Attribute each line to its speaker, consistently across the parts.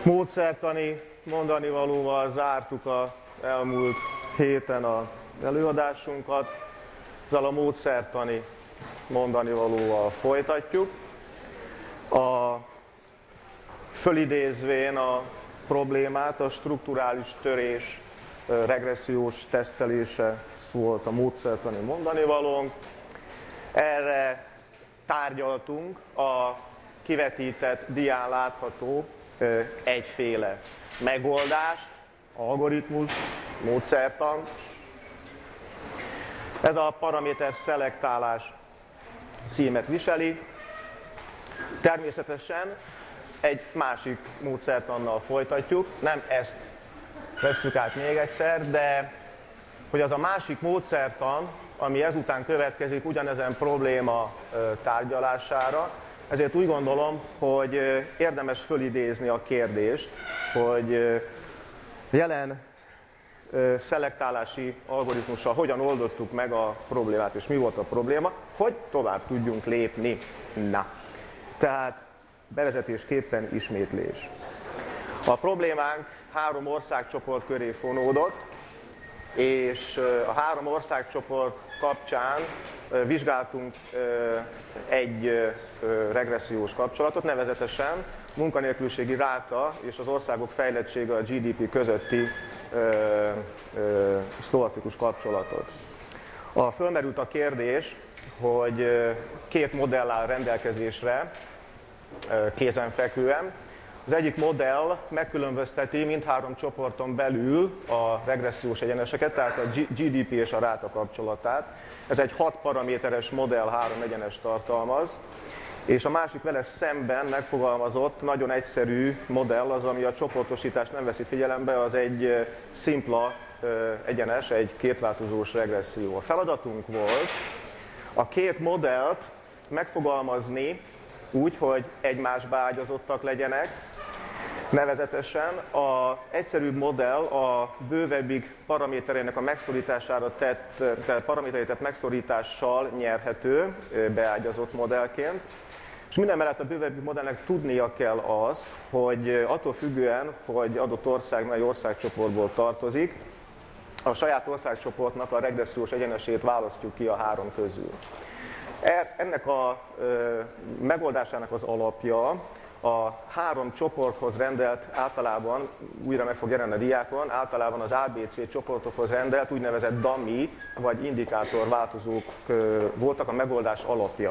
Speaker 1: Módszertani mondanivalóval zártuk az elmúlt héten az előadásunkat, ezzel a módszertani mondanivalóval folytatjuk. Fölidézvén a problémát, a strukturális törés regressziós tesztelése volt a módszertani mondanivalónk. Erre tárgyaltunk a kivetített dián látható egyféle megoldást, algoritmus, módszertan. Ez a paraméter szelektálás címet viseli. Természetesen egy másik módszertannal folytatjuk, nem ezt vesszük át még egyszer, de hogy az a másik módszertan, ami ezután következik ugyanezen probléma tárgyalására, ezért úgy gondolom, hogy érdemes fölidézni a kérdést, hogy jelen szelektálási algoritmussal hogyan oldottuk meg a problémát, és mi volt a probléma, hogy tovább tudjunk lépni. Na, tehát bevezetésképpen ismétlés. A problémánk 3 országcsoport köré fonódott, és a 3 országcsoport kapcsán vizsgáltunk egy regressziós kapcsolatot, nevezetesen munkanélküliségi ráta és az országok fejlettsége a GDP közötti sztochasztikus kapcsolatot. Fölmerült a kérdés, hogy 2 modell áll rendelkezésre kézenfekvően. Az egyik modell megkülönbözteti mindhárom csoporton belül a regressziós egyeneseket, tehát a GDP és a ráta kapcsolatát. Ez egy 6 paraméteres modell, 3 egyenest tartalmaz, és a másik vele szemben megfogalmazott, nagyon egyszerű modell, az, ami a csoportosítást nem veszi figyelembe, az egy szimpla egyenes, egy kétváltozós regresszió. A feladatunk volt a 2 modellt megfogalmazni úgy, hogy egymásba ágyazottak legyenek. Nevezetesen az egyszerűbb modell a bővebbik paraméterének a megszorítására tett megszorítással nyerhető beágyazott modellként. És minden mellett a bővebbik modellnek tudnia kell azt, hogy attól függően, hogy adott ország mely országcsoportból tartozik, a saját országcsoportnak a regressziós egyenesét választjuk ki a 3 közül. Ennek a megoldásának az alapja a 3 csoporthoz rendelt, általában, újra meg fog jelenni a diákon, általában az ABC csoportokhoz rendelt úgynevezett dummy vagy indikátor változók voltak a megoldás alapja.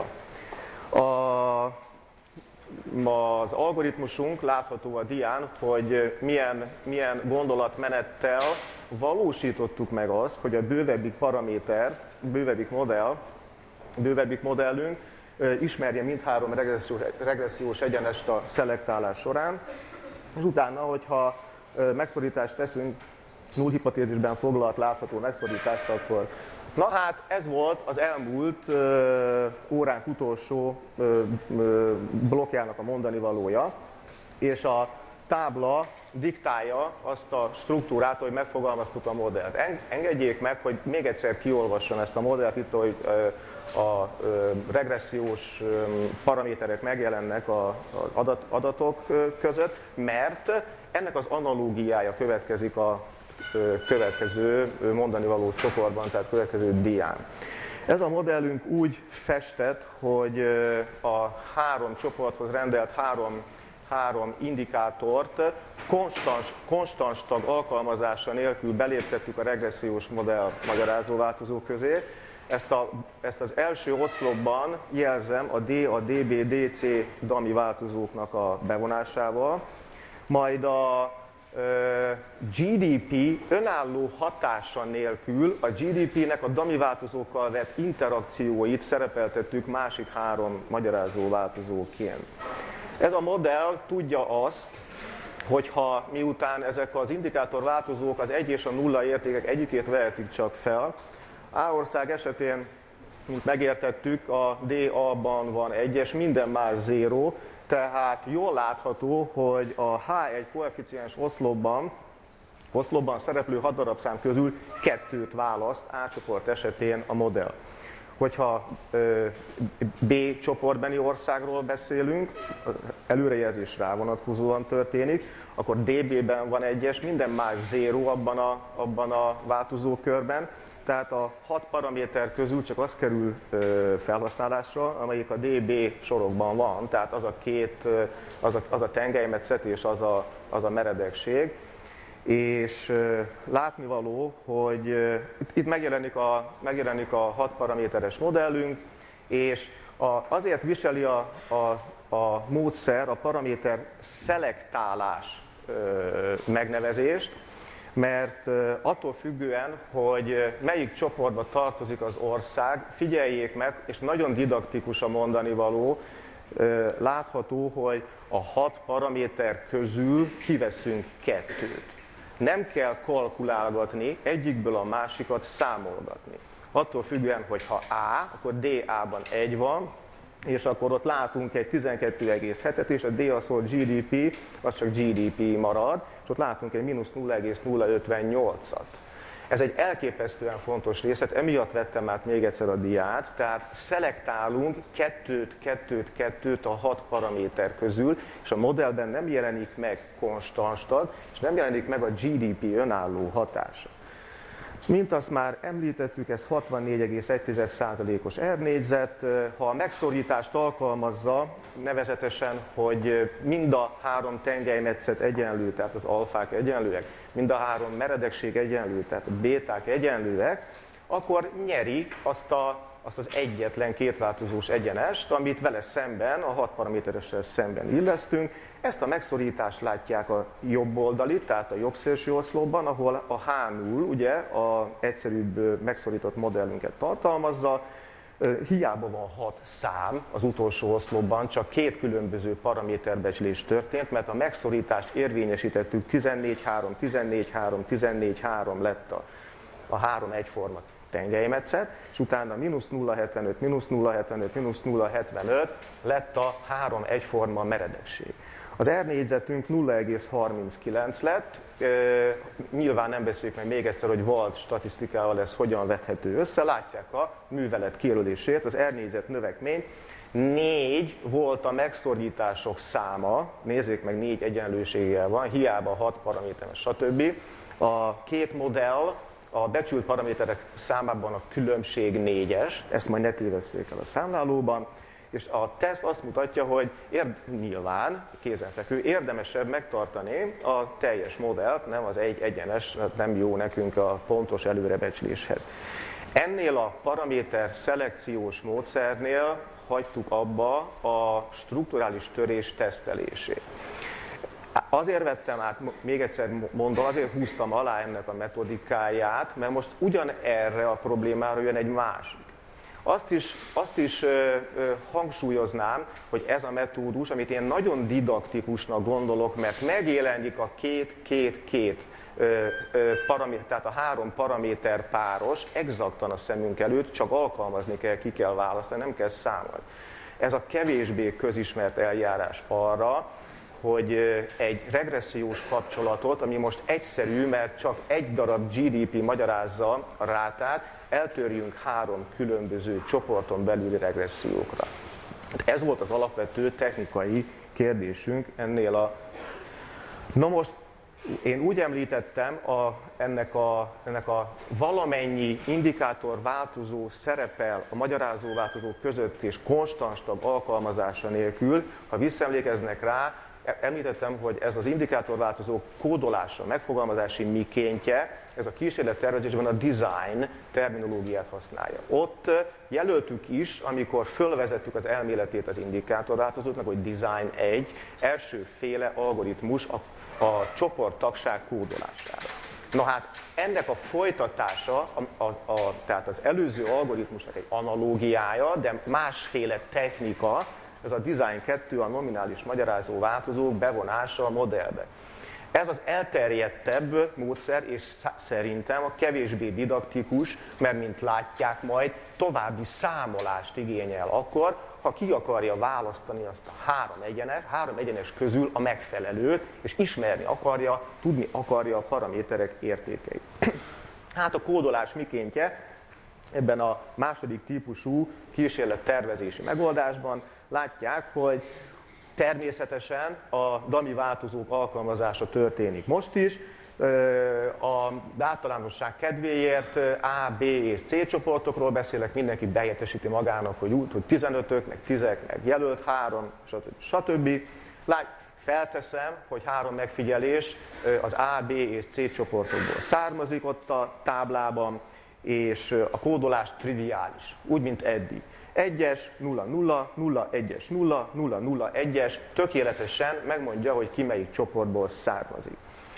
Speaker 1: Az algoritmusunk látható a dián, hogy milyen gondolatmenettel valósítottuk meg azt, hogy a bővebbik paraméter, bővebbik modellünk ismerje mindhárom regressziós egyenest a szelektálás során, és utána, hogyha megszorítást teszünk, null hipotézisben foglalt látható megszorítást, akkor na hát ez volt az elmúlt óránk utolsó blokkjának a mondanivalója, és a tábla diktálja azt a struktúrát, hogy megfogalmaztuk a modellt. Engedjék meg, hogy még egyszer kiolvassam ezt a modellt, itt, hogy a regressziós paraméterek megjelennek az adatok között, mert ennek az analógiája következik a következő mondanivaló csoportban, tehát következő dián. Ez a modellünk úgy festett, hogy a 3 csoporthoz rendelt 3 indikátort konstans tag alkalmazása nélkül beléptettük a regressziós modell magyarázó változó közé. Ezt az első oszlopban jelzem a D, a DB, DC dummy változóknak a bevonásával, majd a GDP önálló hatása nélkül a GDP-nek a dummy változókkal vett interakcióit szerepeltettük másik 3 magyarázó változóként. Ez a modell tudja azt, hogyha miután ezek az indikátor változók az 1 és a 0 értékek egyikét vehetik csak fel, A ország esetén, mint megértettük, a DA-ban van 1 és minden más 0, tehát jól látható, hogy a H1 koeficiens oszlopban szereplő 6 darabszám közül 2-t választ A csoport esetén a modell. Hogyha B csoportbeli országról beszélünk, előrejelzés rá vonatkozóan történik, akkor DB-ben van 1-es, minden más 0 abban a változókörben. Tehát a 6 paraméter közül csak az kerül felhasználásra, amelyik a DB sorokban van, tehát az a tengelymetszet és az a meredekség. És látnivaló, hogy itt megjelenik a 6 paraméteres modellünk, és azért viseli a módszer a paraméter szelektálás megnevezést, mert attól függően, hogy melyik csoportba tartozik az ország, figyeljék meg, és nagyon didaktikus a mondani való, látható, hogy a 6 paraméter közül kiveszünk 2-t. Nem kell kalkulálgatni, egyikből a másikat számolgatni. Attól függően, hogy ha A, akkor DA-ban 1 van, és akkor ott látunk egy 12,7-et, és a D az, hogy GDP, az csak GDP marad, és ott látunk egy mínusz 0,058-at. Ez egy elképesztően fontos részlet, emiatt vettem át még egyszer a diát, tehát szelektálunk 2-t a 6 paraméter közül, és a modellben nem jelenik meg konstans tag, és nem jelenik meg a GDP önálló hatása. Mint azt már említettük, ez 64,1%-os R-négyzet. Ha a megszorítást alkalmazza, nevezetesen, hogy mind a 3 tengelymetszet egyenlő, tehát az alfák egyenlőek, mind a 3 meredekség egyenlő, tehát a béták egyenlőek, akkor nyeri azt az egyetlen kétváltozós egyenest, amit vele szemben, a 6 paraméteressel szemben illesztünk. Ezt a megszorítást látják a jobb oldali, tehát a jobb szélső oszlopban, ahol a H0 ugye az egyszerűbb megszorított modellünket tartalmazza. Hiába van 6 szám az utolsó oszlopban, csak 2 különböző paraméterbecslés történt, mert a megszorítást érvényesítettük 14,3, 14,3, 14,3 lett a 3 egyforma tengelymetszet, és utána mínusz 0,75, mínusz 0,75, mínusz 0,75 lett a 3 egyforma meredekség. Az R-négyzetünk 0,39 lett, nyilván nem beszéljük meg még egyszer, hogy Wald statisztikával ez hogyan vethető össze, látják a művelet kijelölését, az R-négyzet növekmény 4 volt a megszorítások száma, nézzék meg 4 egyenlőséggel van, hiába 6 paraméteres, stb. A két modell, a becsült paraméterek számában a különbség 4-es, ezt majd ne tévesszék el a számlálóban, és a teszt azt mutatja, hogy nyilván, kézenfekvő, érdemesebb megtartani a teljes modellt, nem az egy egyenes, nem jó nekünk a pontos előrebecsléshez. Ennél a paraméter szelekciós módszernél hagytuk abba a strukturális törés tesztelését. Azért vettem át, még egyszer mondom, azért húztam alá ennek a metodikáját, mert most ugyanerre a problémára jön egy másik. Azt is hangsúlyoznám, hogy ez a metódus, amit én nagyon didaktikusnak gondolok, mert megjelenik a két paraméter, tehát a 3 paraméter páros exaktan a szemünk előtt, csak alkalmazni kell, ki kell választani, nem kell számolni. Ez a kevésbé közismert eljárás arra, hogy egy regressziós kapcsolatot, ami most egyszerű, mert csak egy darab GDP magyarázza a rátát, eltörjünk 3 különböző csoporton belüli regressziókra. Ez volt az alapvető technikai kérdésünk ennél a... Na most én úgy említettem, ennek a valamennyi indikátor változó szerepel a magyarázó változók között és konstans tag alkalmazása nélkül, ha visszaemlékeznek rá, említettem, hogy ez az indikátorváltozó kódolása, megfogalmazási mikéntje, ez a kísérlettervezésben a design terminológiát használja. Ott jelöltük is, amikor fölvezettük az elméletét az indikátorváltozóknak, hogy design 1, elsőféle algoritmus a csoporttagság kódolására. Na hát ennek a folytatása, tehát az előző algoritmusnak egy analógiája, de másféle technika, ez a Design 2, a nominális magyarázó változók bevonása a modellbe. Ez az elterjedtebb módszer, és szerintem a kevésbé didaktikus, mert mint látják majd, további számolást igényel akkor, ha ki akarja választani azt a 3 egyenes közül a megfelelőt, és ismerni akarja, tudni akarja a paraméterek értékeit. Hát a kódolás mikéntje, ebben a második típusú kísérlettervezési megoldásban látják, hogy természetesen a dummy változók alkalmazása történik most is. A általánosság kedvéért A, B és C csoportokról beszélek, mindenki behelyettesíti magának, hogy 15-ök, meg 10-ek, meg jelölt 3, stb. Felteszem, hogy 3 megfigyelés az A, B és C csoportokból származik ott a táblában, és a kódolás triviális, úgy, mint eddig. 1-es, 0-0, 0-1-es, 0, 0-0-1-es, tökéletesen megmondja, hogy ki melyik csoportból származik.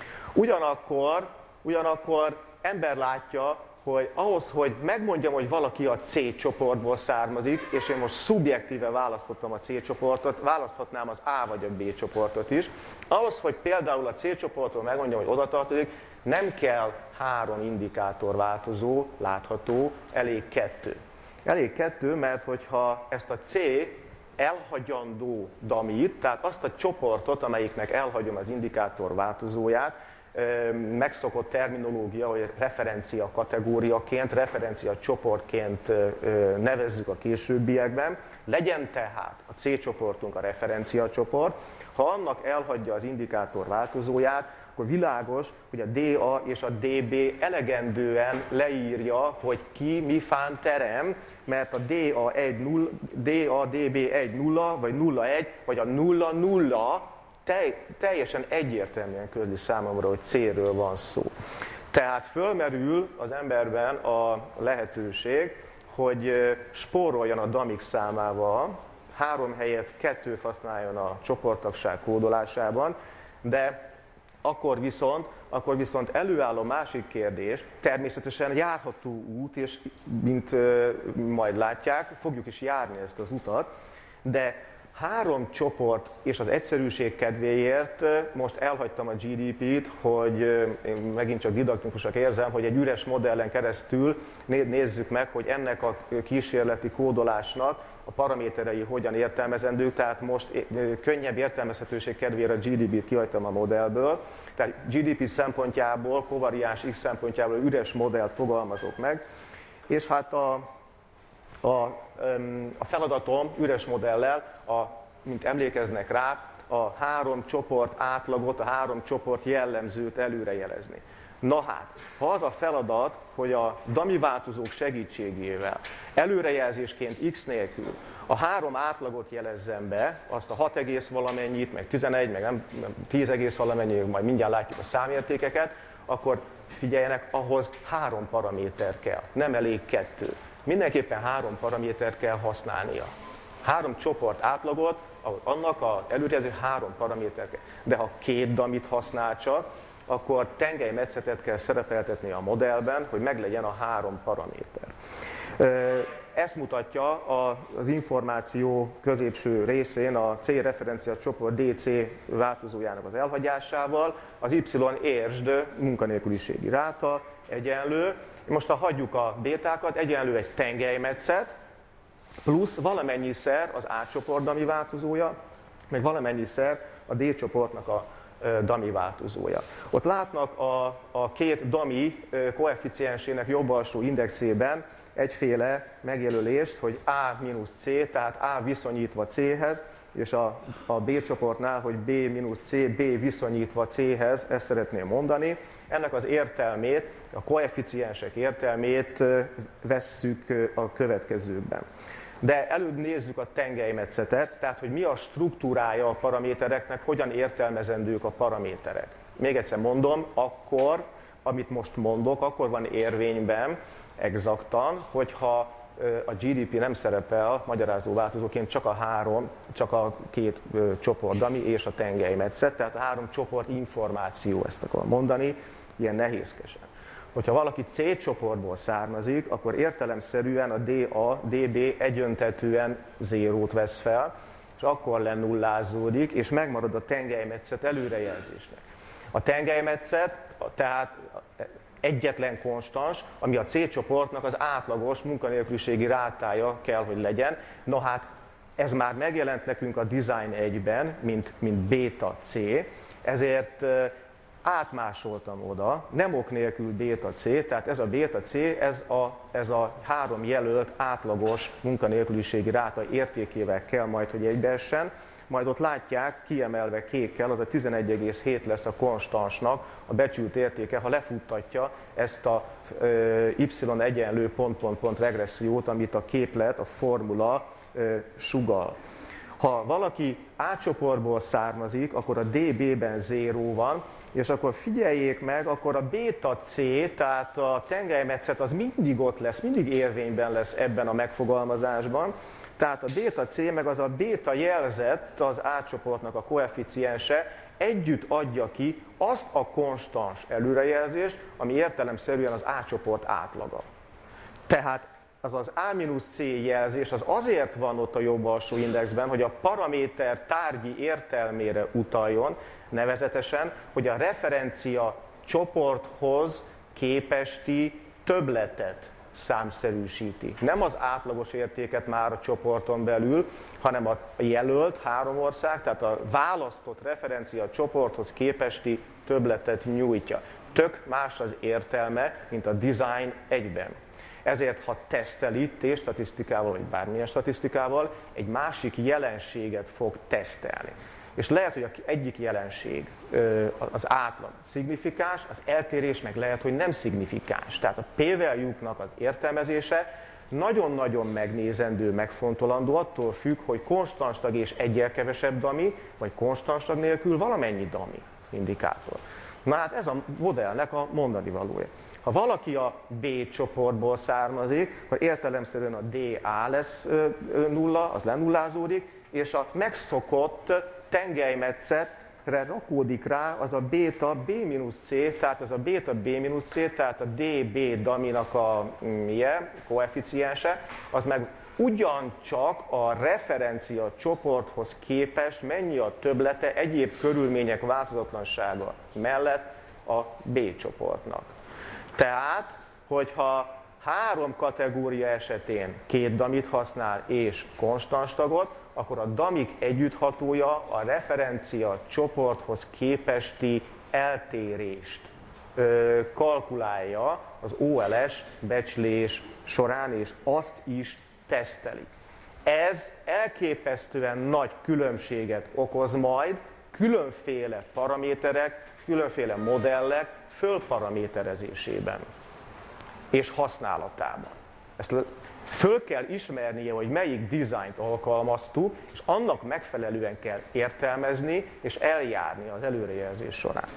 Speaker 1: Ugyanakkor ember látja, hogy ahhoz, hogy megmondjam, hogy valaki a C csoportból származik, és én most szubjektíve választottam a C csoportot, választhatnám az A vagy a B csoportot is, ahhoz, hogy például a C csoportról megmondjam, hogy oda tartozik, nem kell 3 indikátorváltozó látható, elég 2. Elég 2, mert hogyha ezt a C elhagyandó dummy-t, tehát azt a csoportot, amelyiknek elhagyom az indikátor változóját, megszokott terminológia, hogy referencia kategóriaként, referencia csoportként nevezzük a későbbiekben. Legyen tehát a C csoportunk a referencia csoport. Ha annak elhagyja az indikátor változóját, akkor világos, hogy a DA és a DB elegendően leírja, hogy ki mifán terem, mert a DA, DB 1-0, vagy 0-1, vagy a 0-0 teljesen egyértelműen közli számomra, hogy C-ről van szó. Tehát fölmerül az emberben a lehetőség, hogy spóroljon a dummy számával, 3 helyett 2-t használjon a csoporttagság kódolásában, de akkor viszont előáll a másik kérdés, természetesen járható út, és mint majd látják, fogjuk is járni ezt az utat, de 3 csoport és az egyszerűség kedvéért most elhagytam a GDP-t, hogy én megint csak didaktikusak érzem, hogy egy üres modellen keresztül nézzük meg, hogy ennek a kísérleti kódolásnak a paraméterei hogyan értelmezendők, tehát most könnyebb értelmezhetőség kedvére a GDP-t kihagytam a modellből, tehát GDP szempontjából, kovariáns X szempontjából üres modellt fogalmazok meg, és hát a feladatom üres modellel, mint emlékeznek rá, a 3 csoport átlagot, a 3 csoport jellemzőt előrejelezni. Na hát, ha az a feladat, hogy a dummy változók segítségével előrejelzésként x nélkül a 3 átlagot jelezzem be, azt a 6 egész valamennyit, meg 11, meg nem 10 egész valamennyi, majd mindjárt látjuk a számértékeket, akkor figyeljenek, ahhoz 3 paraméter kell, nem elég 2. Mindenképpen 3 paramétert kell használnia. 3 csoport átlagot, annak az előrejelzés 3 paraméter kell. De ha 2 dummy-t használ csak, akkor tengelymetszetet kell szerepeltetni a modellben, hogy meglegyen a 3 paraméter. Ezt mutatja az információ középső részén a C referencia csoport DC változójának az elhagyásával, az Y értsd munkanélküliségi ráta egyenlő. Most ha hagyjuk a bétákat, egyenlő egy tengellymetszet, plusz valamennyiszer az A csoport dummy változója, meg valamennyiszer a D csoportnak a dummy változója. Ott látnak a 2 dummy koeficiensének jobb alsó indexében egyféle megjelölést, hogy A-C, tehát A viszonyítva C-hez, és a B csoportnál, hogy B-C, B viszonyítva C-hez, ezt szeretném mondani. Ennek az értelmét, a koeficiensek értelmét vesszük a következőkben. De előbb nézzük a tengelymetszetet, tehát hogy mi a struktúrája a paramétereknek, hogyan értelmezendők a paraméterek. Még egyszer mondom, akkor, amit most mondok, akkor van érvényben exaktan, hogyha a GDP nem szerepel magyarázó változóként csak a 2 csoport dummy és a tengellymetszet, tehát a 3 csoport információ, ezt akarom mondani, ilyen nehézkesen. Hogyha valaki C csoportból származik, akkor értelemszerűen a DA, DB egyöntetően 0-t vesz fel, és akkor lenullázódik, és megmarad a tengellymetszet előrejelzésnek. A tengellymetszet tehát egyetlen konstans, ami a C csoportnak az átlagos munkanélküliségi rátája kell, hogy legyen. No hát ez már megjelent nekünk a Design 1-ben, mint beta C, ezért átmásoltam oda, nem ok nélkül béta C, tehát ez a béta C, ez a 3 jelölt átlagos munkanélküliségi ráta értékével kell majd, hogy egybeessen. Majd ott látják, kiemelve kékkel, az a 11,7 lesz a konstansnak a becsült értéke, ha lefuttatja ezt a y egyenlő pont regressziót, amit a képlet, a formula sugall. Ha valaki A csoportból származik, akkor a DB-ben 0 van, és akkor figyeljék meg, akkor a béta C, tehát a tengelymetszet az mindig ott lesz, mindig érvényben lesz ebben a megfogalmazásban. Tehát a béta C meg az a béta jelzett, az A csoportnak a koeficiense együtt adja ki azt a konstans előrejelzést, ami értelemszerűen az A csoport átlaga. Tehát az A-C jelzés az azért van ott a jobb alsó indexben, hogy a paraméter tárgyi értelmére utaljon, nevezetesen, hogy a referencia csoporthoz képesti többletet számszerűsíti. Nem az átlagos értéket már a csoporton belül, hanem a jelölt 3 ország, tehát a választott referencia csoporthoz képesti többletet nyújtja. Tök más az értelme, mint a design egyben. Ezért, ha teszteli T-statisztikával, vagy bármilyen statisztikával, egy másik jelenséget fog tesztelni. És lehet, hogy egyik jelenség, az átlag szignifikáns, az eltérés meg lehet, hogy nem szignifikáns. Tehát a p-value-knak az értelmezése nagyon-nagyon megnézendő, megfontolandó, attól függ, hogy konstans tag és egyel kevesebb dami, vagy konstans tag nélkül valamennyi dami indikátor. Na hát ez a modellnek a mondani valója. Ha valaki a B csoportból származik, akkor értelemszerűen a DA lesz nulla, az lenullázódik, és a megszokott tengelymetszetre rakódik rá az a béta B-C, tehát ez a béta B-C, tehát a DB daminak a koeficiense, az meg ugyancsak a referencia csoporthoz képest mennyi a többlete egyéb körülmények változatlansága mellett a B csoportnak. Tehát, hogyha 3 kategória esetén 2 damit használ és konstans tagot, akkor a damik együtthatója a referencia csoporthoz képesti eltérést kalkulálja az OLS becslés során, és azt is teszteli. Ez elképesztően nagy különbséget okoz majd különféle paraméterek, különféle modellek fölparaméterezésében és használatában. Ezt föl kell ismernie, hogy melyik dizájnt alkalmaztuk, és annak megfelelően kell értelmezni és eljárni az előrejelzés során.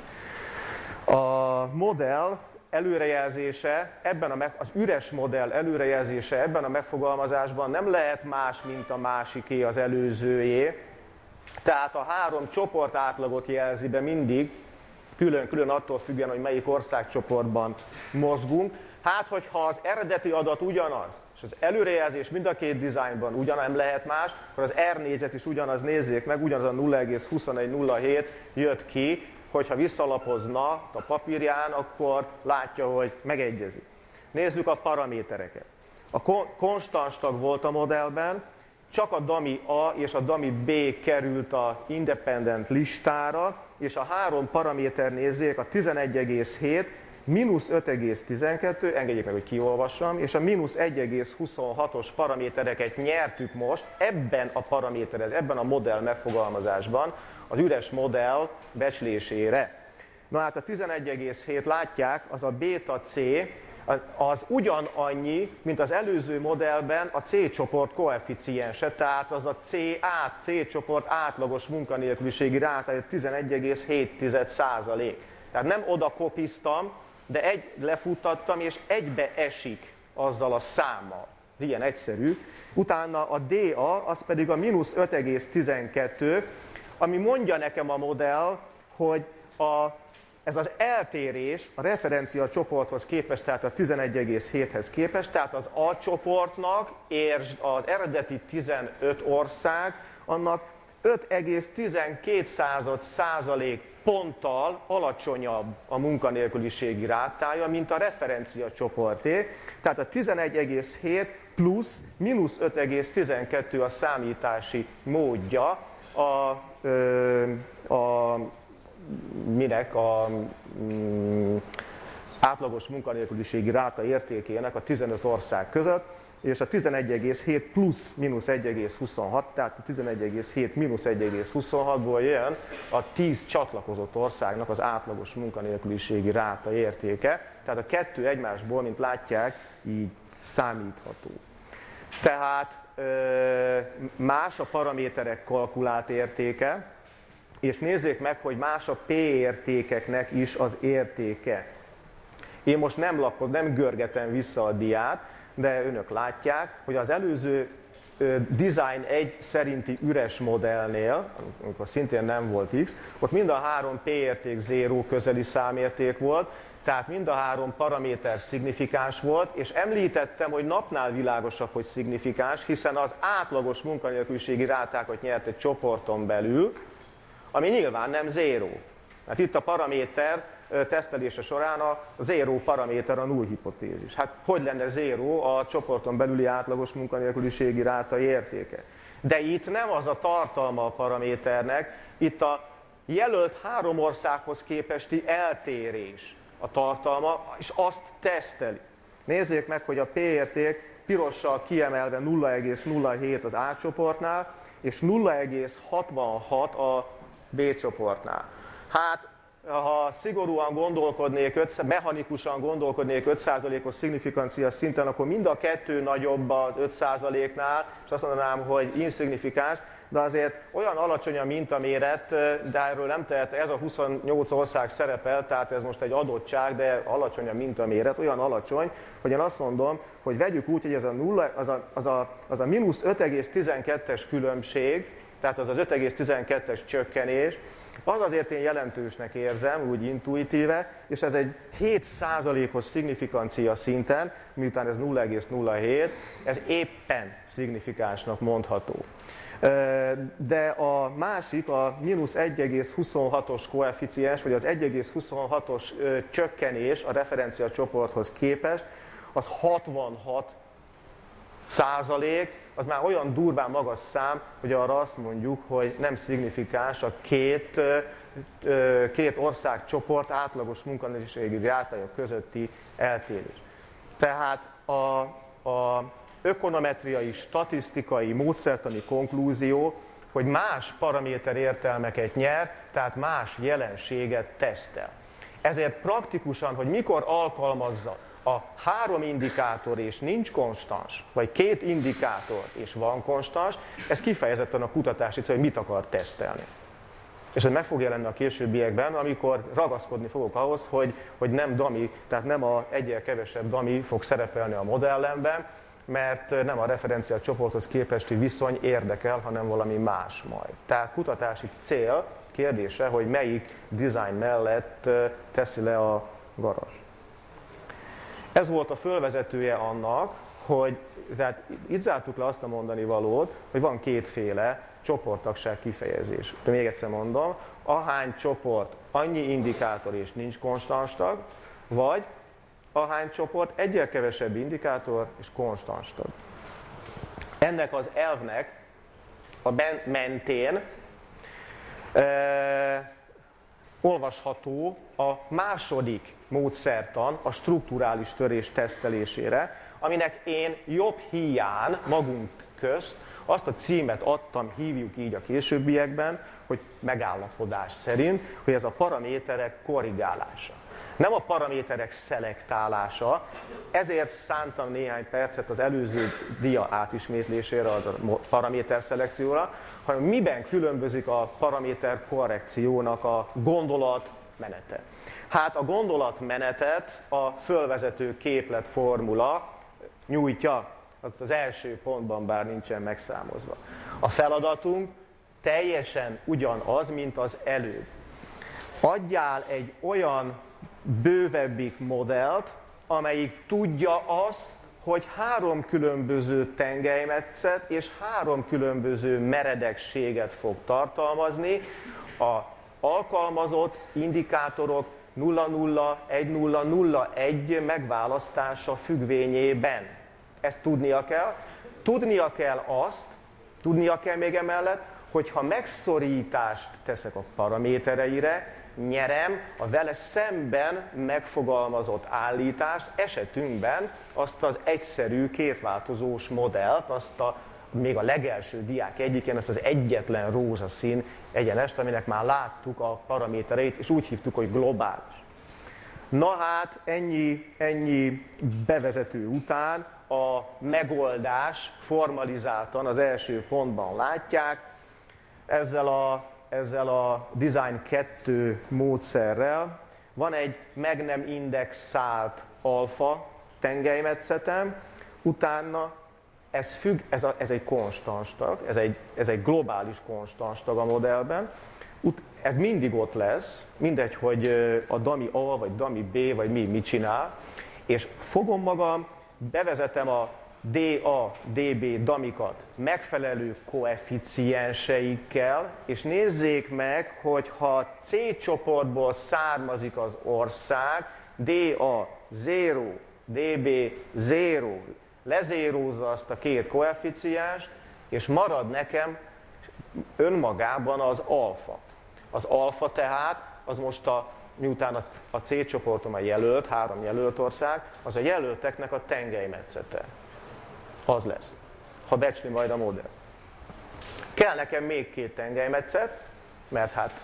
Speaker 1: A modell előrejelzése, az üres modell előrejelzése ebben a megfogalmazásban nem lehet más, mint a másiké, az előzőjé. Tehát a 3 csoport átlagot jelzi be mindig, külön-külön attól függően, hogy melyik országcsoportban mozgunk. Hát, hogyha az eredeti adat ugyanaz, és az előrejelzés mind a 2 dizájnban nem lehet más, akkor az R négyzet is ugyanaz, nézzék meg, ugyanaz a 0,2107 jött ki, hogyha visszalapozna a papírján, akkor látja, hogy megegyezik. Nézzük a paramétereket. A konstans tag volt a modellben, csak a dami A és a dami B került a independent listára, és a 3 paraméter nézzék, a 11,7, mínusz 5,12, engedjék meg, hogy kiolvassam, és a mínusz 1,26-os paramétereket nyertük most ebben a modell megfogalmazásban az üres modell becslésére. Na hát a 11,7 látják, az a béta C, az ugyanannyi, mint az előző modellben a C csoport koeficiense, tehát az a C csoport átlagos munkanélküliségi rátája 11,7%. Tehát nem oda kopiztam, de lefuttattam, és egybe esik azzal a számmal. Ez ilyen egyszerű. Utána a DA, az pedig a mínusz 5,12, ami mondja nekem a modell, hogy ez az eltérés a referencia csoporthoz képest, tehát a 11,7-hez képest, tehát az A csoportnak és az eredeti 15 ország, annak 5,12% ponttal alacsonyabb a munkanélküliségi rátája, mint a referencia csoporté. Tehát a 11,7 plusz mínusz 5,12 a számítási módja a minek a átlagos munkanélküliségi ráta értékének a 15 ország között, és a 11,7 plusz mínusz 1,26, tehát a 11,7 mínusz 1,26-ból jön a 10 csatlakozott országnak az átlagos munkanélküliségi ráta értéke, tehát a kettő egymásból, mint látják, így számítható. Tehát más a paraméterek kalkulált értéke, és nézzék meg, hogy más a P értékeknek is az értéke. Én most nem görgetem vissza a diát, de önök látják, hogy az előző Design 1 szerinti üres modellnél, amikor szintén nem volt X, ott mind a három P érték 0 közeli számérték volt, tehát mind a három paraméter szignifikáns volt, és említettem, hogy napnál világosabb, hogy szignifikáns, hiszen az átlagos munkanélküliségi rátákat nyert egy csoporton belül, ami nyilván nem 0. Hát itt a paraméter tesztelése során a 0 paraméter a null hipotézis. Hát hogy lenne 0 a csoporton belüli átlagos munkanélküliségi ráta értéke? De itt nem az a tartalma a paraméternek, itt a jelölt három országhoz képesti eltérés a tartalma, és azt teszteli. Nézzék meg, hogy a P érték pirossal kiemelve 0,07 az A csoportnál, és 0,66 a B csoportnál. Hát, ha szigorúan gondolkodnék, mechanikusan gondolkodnék 5%-os szignifikaancia szinten, akkor mind a kettő nagyobb az 5%-nál, és azt mondanám, hogy inszignifikáns, de azért olyan alacsony a mintaméret, de erről nem tehet, ez a 28 ország szerepel, tehát ez most egy adottság, de alacsony a mintaméret, olyan alacsony, hogy én azt mondom, hogy vegyük úgy, hogy ez az a mínusz 5,12-es különbség, tehát az 5,12-es csökkenés, az azért én jelentősnek érzem, úgy intuitíve, és ez egy 7%-os szignifikaancia szinten, miután ez 0,07, ez éppen szignifikánsnak mondható. De a másik, a mínusz 1,26-os koeficiens, vagy az 1,26-os csökkenés a referencia csoporthoz képest, az 66%, az már olyan durván magas szám, hogy arra azt mondjuk, hogy nem szignifikáns a két országcsoport átlagos munkanélküliségi rátája közötti eltérés. Tehát a ökonometriai, statisztikai, módszertani konklúzió, hogy más paraméter értelmeket nyer, tehát más jelenséget tesztel. Ezért praktikusan, hogy mikor alkalmazza a 3 indikátor és nincs konstans, vagy 2 indikátor és van konstans, ez kifejezetten a kutatási cél, hogy mit akar tesztelni. És ez meg fog jelenni a későbbiekben, amikor ragaszkodni fogok ahhoz, hogy nem dummy, tehát nem egyel kevesebb dummy fog szerepelni a modellemben, mert nem a referencia csoporthoz képesti viszony érdekel, hanem valami más majd. Tehát kutatási cél kérdése, hogy melyik design mellett teszi le a garas. Ez volt a fölvezetője annak, hogy tehát itt zártuk le azt a mondani valót, hogy van kétféle csoporttagság kifejezés. De még egyszer mondom, ahány csoport, annyi indikátor és nincs konstans tag, vagy ahány csoport, egyel kevesebb indikátor és konstans tag. Ennek az elvnek a mentén olvasható a második módszertan a strukturális törés tesztelésére, aminek én jobb híján magunk közt azt a címet adtam, hívjuk így a későbbiekben, hogy megállapodás szerint, hogy ez a paraméterek korrigálása. Nem a paraméterek szelektálása, ezért szántam néhány percet az előző dia átismétlésére, a paraméter szelekcióra, hanem miben különbözik a paraméter korrekciónak a gondolatmenete. Hát a gondolatmenetet a fölvezető képletformula nyújtja, az első pontban bár nincsen megszámozva. A feladatunk teljesen ugyanaz, mint az előbb. Adjál egy olyan bővebbik modellt, amelyik tudja azt, hogy 3 különböző tengelymetszet és 3 különböző meredekséget fog tartalmazni a alkalmazott indikátorok 0,0, 1,0, 0,1 megválasztása függvényében. Ezt tudnia kell. Tudnia kell még emellett, hogy ha megszorítást teszek a paramétereire, nyerem a vele szemben megfogalmazott állítást, esetünkben azt az egyszerű kétváltozós modellt, még a legelső diák egyikén ezt az egyetlen rózsaszín egyenest, aminek már láttuk a paramétereit, és úgy hívtuk, hogy globális. Na hát, ennyi bevezető után a megoldás formalizáltan az első pontban látják. Ezzel a Design 2 módszerrel van egy meg nem indexált alfa tengelymetszetem, utána ez egy konstans tag, ez egy globális konstans tag a modellben. Ez mindig ott lesz, mindegy, hogy a dami A, vagy dami B, vagy mit csinál, és fogom magam, bevezetem a DA, DB damikat megfelelő koeficienseikkel, és nézzék meg, hogy ha C csoportból származik az ország, DA 0, DB 0, lezérózza azt a két koeficienst, és marad nekem önmagában az alfa. Az alfa tehát, az most miután a C csoportom a jelölt, 3 jelölt ország, az a jelölteknek a tengellymetszete. Az lesz, ha becsli majd a modell. Kell nekem még 2 tengellymetszet, mert hát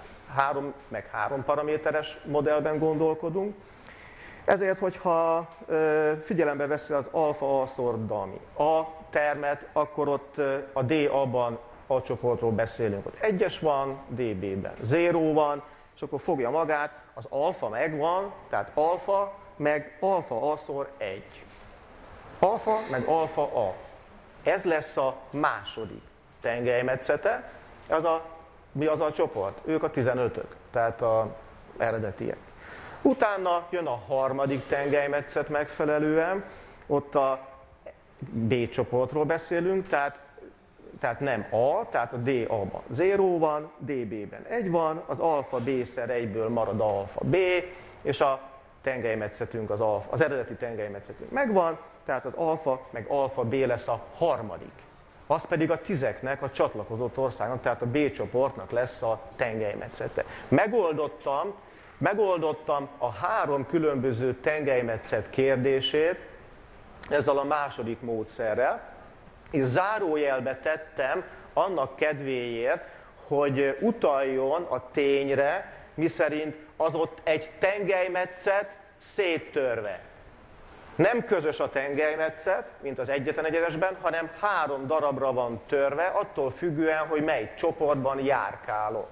Speaker 1: 3 paraméteres modellben gondolkodunk. Ezért, hogyha figyelembe veszi az alfa A-szor dami A termet, akkor ott a DA-ban A csoportról beszélünk. Ott 1-es van, DB-ben 0 van, és akkor fogja magát, az alfa megvan, tehát alfa meg alfa A-szor 1. Alfa meg alfa A. Ez lesz a második tengellymetszete. Mi az a csoport? Ők a 15-ök, tehát az eredetiek. Utána jön a harmadik tengellymetszet megfelelően, ott a B csoportról beszélünk, tehát nem A, tehát a DA-ban 0 van, DB-ben 1 van, az alfa B-szer 1-ből marad alfa B, és a tengellymetzetünk, az eredeti tengellymetzetünk megvan, tehát az alfa meg alfa B lesz a harmadik. Az pedig a 10-eknek, a csatlakozott országnak, tehát a B csoportnak lesz a tengellymetszete. Megoldottam a 3 különböző tengellymetszet kérdését ezzel a második módszerrel, és zárójelbe tettem annak kedvéért, hogy utaljon a tényre, miszerint az ott egy tengellymetszet széttörve. Nem közös a tengellymetszet, mint az egyetlen egyenesben, hanem 3 darabra van törve, attól függően, hogy mely csoportban járkálok.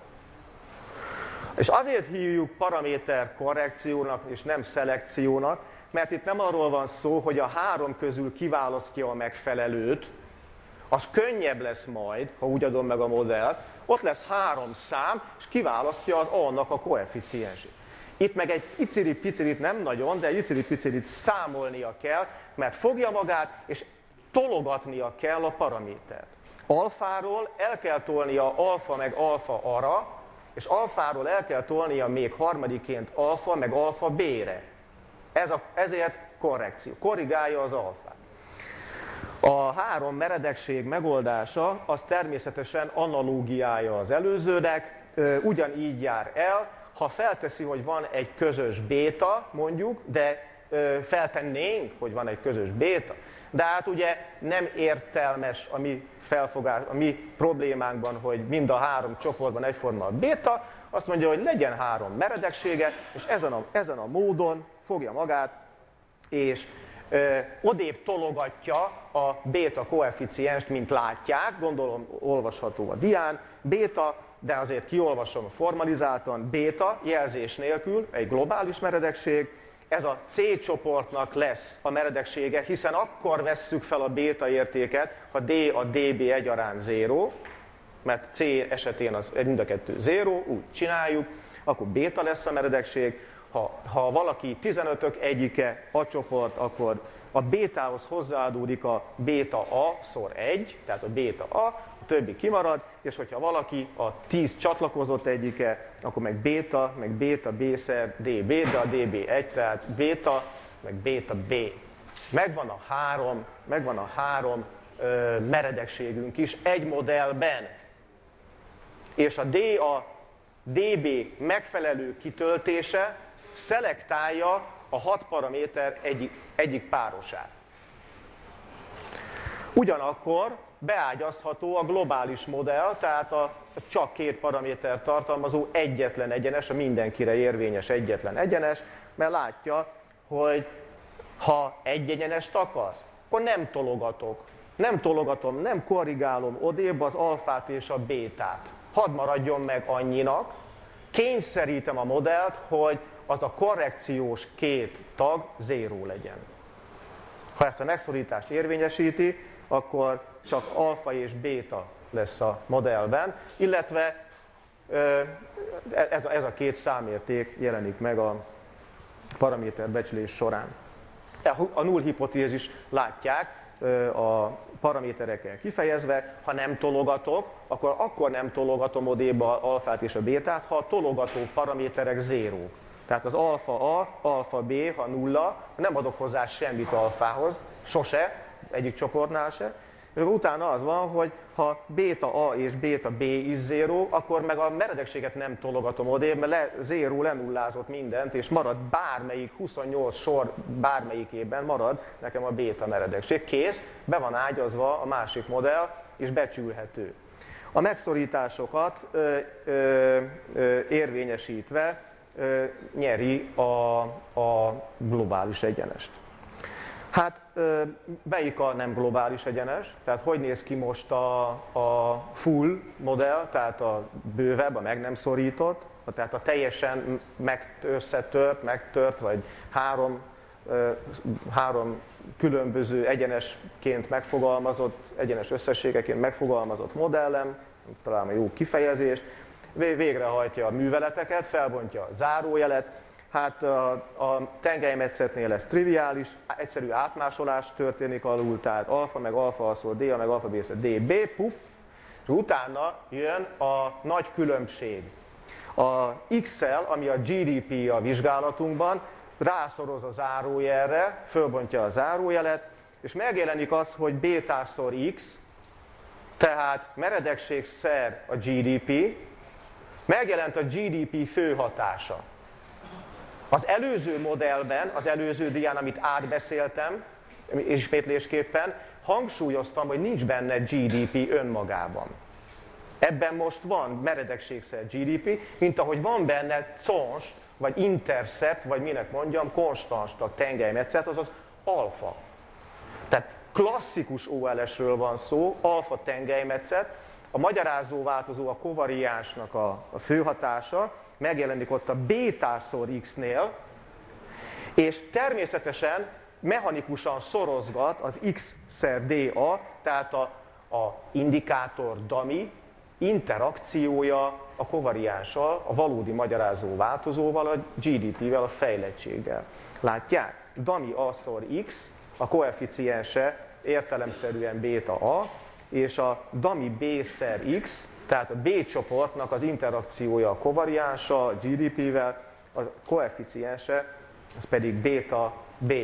Speaker 1: És azért hívjuk paraméter korrekciónak és nem szelekciónak, mert itt nem arról van szó, hogy a 3 közül kiválasztja a megfelelőt, az könnyebb lesz majd, ha úgy adom meg a modellt, ott lesz 3 szám, és kiválasztja az A-nak a koeficiensét. Itt meg egy iciri-picirit, nem nagyon, de egy iciri-picirit számolnia kell, mert fogja magát, és tologatnia kell a paramétert. Alfáról el kell tolnia alfa meg alfa A-ra, és alfáról el kell tolnia még harmadiként alfa meg alfa B-re. Ezért korrekció. Korrigálja az alfát. A 3 meredekség megoldása az természetesen analógiája az előzőnek, ugyanígy jár el, ha felteszi, hogy van egy közös béta, mondjuk, de feltennénk, hogy van egy közös béta, de hát ugye nem értelmes a mi problémánkban, hogy mind a 3 csoportban egyforma a béta, azt mondja, hogy legyen 3 meredeksége, és ezen a módon fogja magát, és odébb tologatja a béta koeficienst, mint látják, gondolom olvasható a dián, béta, de azért kiolvasom formalizáltan, béta jelzés nélkül, egy globális meredekség, ez a C csoportnak lesz a meredeksége, hiszen akkor vesszük fel a béta értéket, ha D a DB egyaránt 0, mert C esetén az mind a kettő 0, úgy csináljuk, akkor béta lesz a meredekség. Ha valaki 15-ök egyike A csoport, akkor a bétához hozzáadódik a béta A szor 1, tehát a béta A többi kimarad, és hogyha valaki a 10 csatlakozott egyike, akkor meg béta B-szer DB, de a DB 1, tehát béta, meg béta B. Megvan a három meredekségünk is egy modellben. És a DA dB megfelelő kitöltése szelektálja a 6 paraméter egyik párosát. Ugyanakkor beágyazható a globális modell, tehát a csak 2 paraméter tartalmazó egyetlen egyenes, a mindenkire érvényes egyetlen egyenes, mert látja, hogy ha egy egyenest akarsz, akkor nem tologatok. Nem tologatom, nem korrigálom odébb az alfát és a bétát. Hadd maradjon meg annyinak, kényszerítem a modellt, hogy az a korrekciós 2 tag 0 legyen. Ha ezt a megszorítást érvényesíti, akkor csak alfa és béta lesz a modellben, illetve ez a 2 számérték jelenik meg a paraméterbecslés során. A null hipotézis látják a paraméterekkel kifejezve, ha nem tologatok, akkor nem tologatom odébb az alfát és a bétát, ha a tologató paraméterek zérók. Tehát az alfa A, alfa B, ha nulla, nem adok hozzá semmit alfához, sose, egyik csoportnál se. És utána az van, hogy ha béta A és béta B is zéró, akkor meg a meredekséget nem tologatom odébb, mert zéró lenullázott mindent, és marad bármelyik, 28 sor bármelyikében marad nekem a béta meredekség. Kész, be van ágyazva a másik modell, és becsülhető. A megszorításokat érvényesítve nyeri a globális egyenest. Hát melyik a nem globális egyenes? Tehát hogy néz ki most a full modell, tehát a bővebb, a meg nem szorított, tehát a teljesen összetört, megtört, vagy három különböző egyenesként megfogalmazott, egyenes összességeként megfogalmazott modellem, talán a jó kifejezés, végrehajtja a műveleteket, felbontja a zárójelet. Hát a tengelymetszetnél ez triviális, egyszerű átmásolás történik alul, tehát alfa meg alfa alszol D, meg alfa B, DB, puff, és utána jön a nagy különbség. A X-el, ami a GDP a vizsgálatunkban, rászoroz a zárójelre, fölbontja a zárójelet, és megjelenik az, hogy bétászor X, tehát meredekségszer a GDP, megjelent a GDP főhatása. Az előző modellben, az előző dián, amit átbeszéltem, ismétlésképpen, hangsúlyoztam, hogy nincs benne GDP önmagában. Ebben most van meredekségszer GDP, mint ahogy van benne const, vagy intercept, vagy minek mondjam, konstanstak tengellymetszet, azaz alfa. Tehát klasszikus OLS-ről van szó, alfa tengellymetszet, a magyarázó változó, a kovariánsnak a főhatása, megjelenik ott a bétászor X-nél, és természetesen mechanikusan szorozgat az X-szer DA, tehát a indikátor dummy interakciója a kovariánssal, a valódi magyarázó változóval, a GDP-vel, a fejlettséggel. Látják? Dummy A-szor X, a koeficiense értelemszerűen béta A, és a dummy B-szer X, tehát a B csoportnak az interakciója a kovariánssal, a GDP-vel, a koeficiense, az pedig béta B.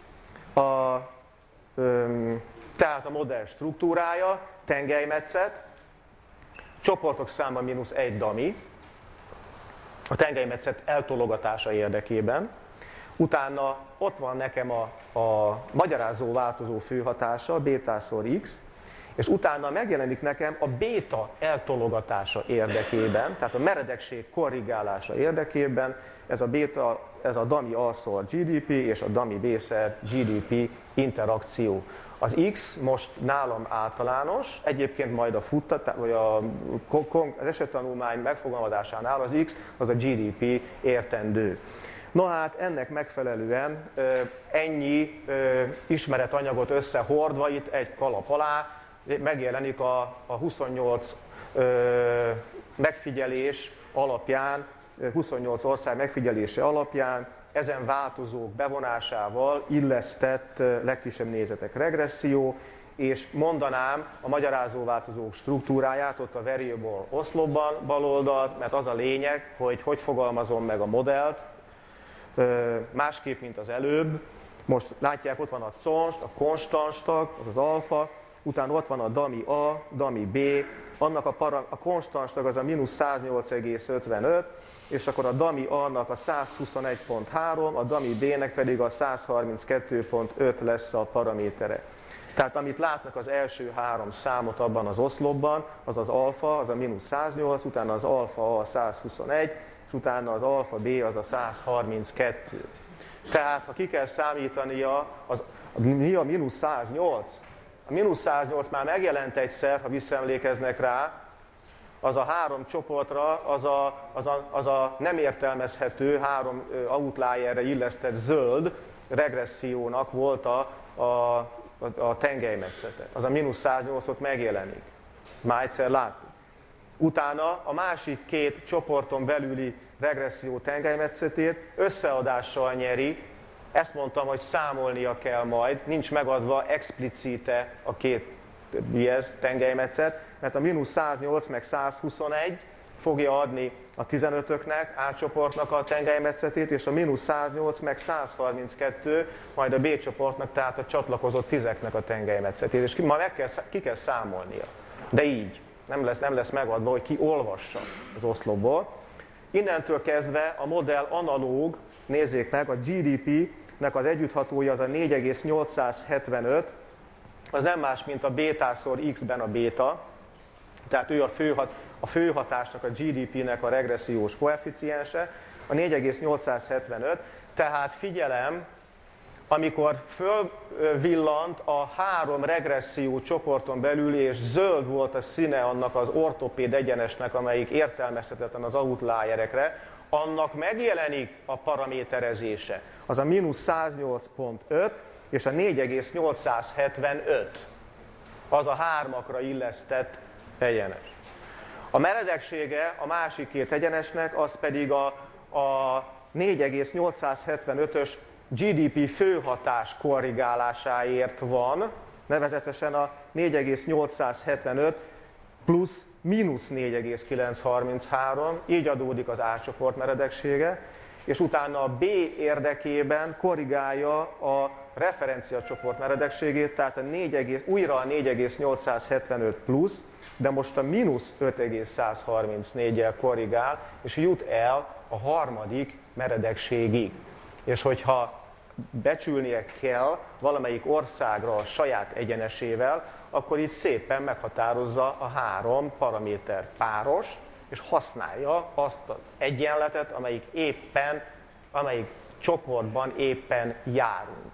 Speaker 1: Tehát a modell struktúrája, tengellymetszet, csoportok száma -1 dummy, a tengellymetszet eltologatása érdekében. Utána ott van nekem a magyarázó változó főhatása, bétászor X, és utána megjelenik nekem a béta eltologatása érdekében, tehát a meredekség korrigálása érdekében ez a dummy A-szor GDP és a dummy B-szer GDP interakció. Az X most nálam általános, egyébként majd az esettanulmány megfogalmazásánál az X az a GDP értendő. No hát ennek megfelelően ennyi ismeretanyagot összehordva itt egy kalap alá megjelenik a 28 megfigyelés alapján, 28 ország megfigyelése alapján ezen változók bevonásával illesztett legkisebb nézetek regresszió, és mondanám a magyarázó változók struktúráját ott a variable oszlopban bal oldalt, mert az a lényeg, hogy fogalmazom meg a modellt, másképp, mint az előbb. Most látják, ott van a const, a konstans tag, az alfa, utána ott van a DAMI A, DAMI B, annak a konstanstag az a -108,55, és akkor a DAMI A-nak a 121,3, a DAMI B-nek pedig a 132,5 lesz a paramétere. Tehát amit látnak az első három számot abban az oszlopban, az az alfa, az a -108, utána az alfa A a 121, és utána az alfa B az a 132. Tehát ha ki kell számítania, mi a -108? A -108 már megjelent egyszer, ha visszaemlékeznek rá, az a három csoportra, az a nem értelmezhető, három outlierre illesztett zöld regressziónak volt a tengellymetszete. Az a -108 ott megjelenik. Már egyszer láttuk. Utána a másik két csoporton belüli regresszió tengelymetszetét összeadással nyeri. Ezt mondtam, hogy számolnia kell majd, nincs megadva explicite a két tengellymetszet, mert a -108 meg 121 fogja adni a 15-öknek, A csoportnak a tengelymetszetét, és a -108 meg 132 majd a B csoportnak, tehát a csatlakozott 10-eknek a tengelymetszetét. És ma ki kell számolnia. De így. Nem lesz megadva, hogy ki olvassa az oszlopból. Innentől kezdve a modell analóg, nézzék meg, a GDP-nek az együtthatója az a 4,875, az nem más, mint a bétásor x-ben a béta, tehát ő a főhatásnak, a GDP-nek a regressziós koeficiense, a 4,875, tehát figyelem, amikor fölvillant a három regresszió csoporton belül, és zöld volt a színe annak az ortopéd egyenesnek, amelyik értelmezhetetlen az outlierekre, annak megjelenik a paraméterezése. Az a -108,5 és a 4,875. Az a hármakra illesztett egyenes. A meredeksége a másik két egyenesnek, az pedig a 4,875-ös GDP főhatás korrigálásáért van, nevezetesen a 4,875 plusz -4,933, így adódik az A csoport meredeksége, és utána a B érdekében korrigálja a referenciacsoport meredekségét, tehát újra a 4,875 plusz, de most a -5,134-jel korrigál, és jut el a harmadik meredekségig. És hogyha becsülnie kell valamelyik országra a saját egyenesével, akkor így szépen meghatározza a három paraméter páros, és használja azt az egyenletet, amelyik csoportban éppen járunk.